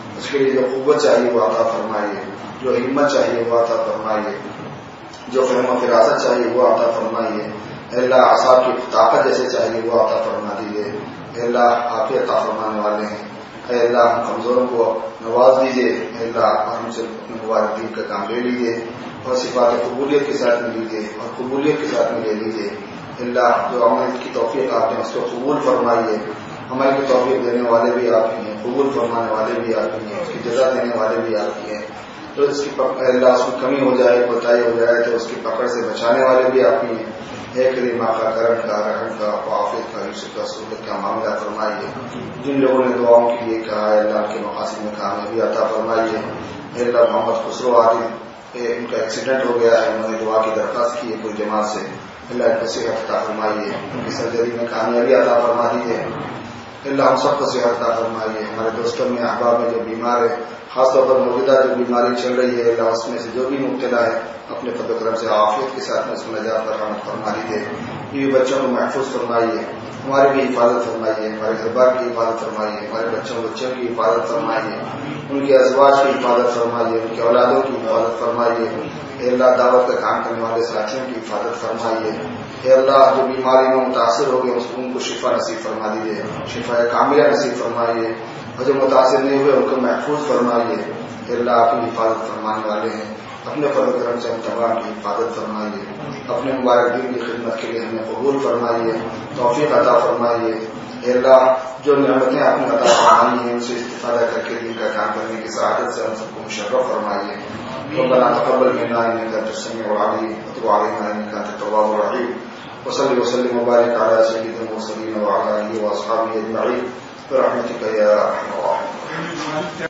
اس کے لیے جو قوت چاہیے وہ عطا فرمائیے، جو ہمت چاہیے وہ عطا فرمائیے، جو فہم و فراست چاہیے وہ عطا فرمائیے۔ اے اللہ اعصاب کی طاقت جیسے چاہیے وہ عطا فرما دیجیے۔ اے اللہ آپ ہی عطا فرمانے والے ہیں۔ اے اللہ ہم کمزوروں کو نواز دیجیے۔ اے اللہ ہم سے اپنے مبارک دین کا کام لے لیجیے اور صفات قبولیت کے ساتھ میں لیجیے اور قبولیت کے ساتھ میں لے لیجیے۔ اللہ جو عمل کی توفیق آپ نے اس کو قبول فرمائیے۔ عمل کی توفیق دینے والے بھی آپ ہی ہیں، قبول فرمانے والے بھی آپ ہی ہیں، اس کی جزا دینے والے بھی آپ ہی ہیں۔ تو اس کی اللہ اس میں کمی ہو جائے، کوتاہی ہو جائے تو اس کی پکڑ سے بچانے والے بھی آپ ہی ہیں۔ اے کریم کا کرم کا رحم کا عافیت کا یوسف کا سہولت کا معاملہ فرمائیے۔ جن لوگوں نے دعاؤں کے لیے کہا ہے اللہ کے مقاصد میں کامیابی عطا فرمائیے۔ اے اللہ محمد خسرو عادل ان کا ایکسیڈنٹ ہو گیا ہے، انہوں نے دعا کی درخواست کی ہے کوئی جماعت سے، اللہ ان کو صحت عطا فرمائیے، ان کی سرجری میں کامیابی عطا فرما دیجیے۔ اللہ ہم سب کو صحت عطا فرمائیے۔ ہمارے دوستوں میں احباب میں جو بیمار ہے، خاص طور پر موجودہ جو بیماری چل رہی ہے، اللہ اس میں سے جو بھی مبتلا ہے اپنے فضل و کرم سے عافیت کے ساتھ میں اس میں نجات پر رحمت فرما دیجیے۔ یہ بچوں کو محفوظ فرمائیے، ہمارے بھی حفاظت فرمائیے، ہمارے گھر بار کی حفاظت فرمائیے، ہمارے بچوں کی حفاظت فرمائیے، ان کے ازواج کی حفاظت فرمائیے، ان کے اولادوں کی حفاظت فرمائیے۔ اے اللہ دعوت کا کام کرنے والے ساتھیوں کی حفاظت فرمائیے۔ اے اللہ جو بیماری میں متاثر ہو گئے ان کو شفا نصیب فرما دیجیے، شفا کاملہ نصیب فرمائیے، اور جو متاثر نہیں ہوئے ان کو محفوظ فرمائیے۔ اے اللہ آپ کی حفاظت فرمانے والے ہیں، اپنے فضل کرم سے ہم تمام کی حفاظت فرمائیے، اپنے مبارک دین کی خدمت کے لیے ہمیں قبول فرمائیے، توفیق عطا فرمائیے۔ اے اللہ جو نعمتیں آپ نے عطا فرمائی ہیں ان سے استفادہ کر کے دین کا کام کرنے کی سعادت سے ہم سب کو مشرف فرمائیے۔ ربنا تقبل منا انك انت السميع العليم وتب علينا انك انت التواب الرحيم وصل وسلم وبارك على سيد المرسلين وعلى اله واصحابه اجمعين برحمتك يا ارحم الراحمين۔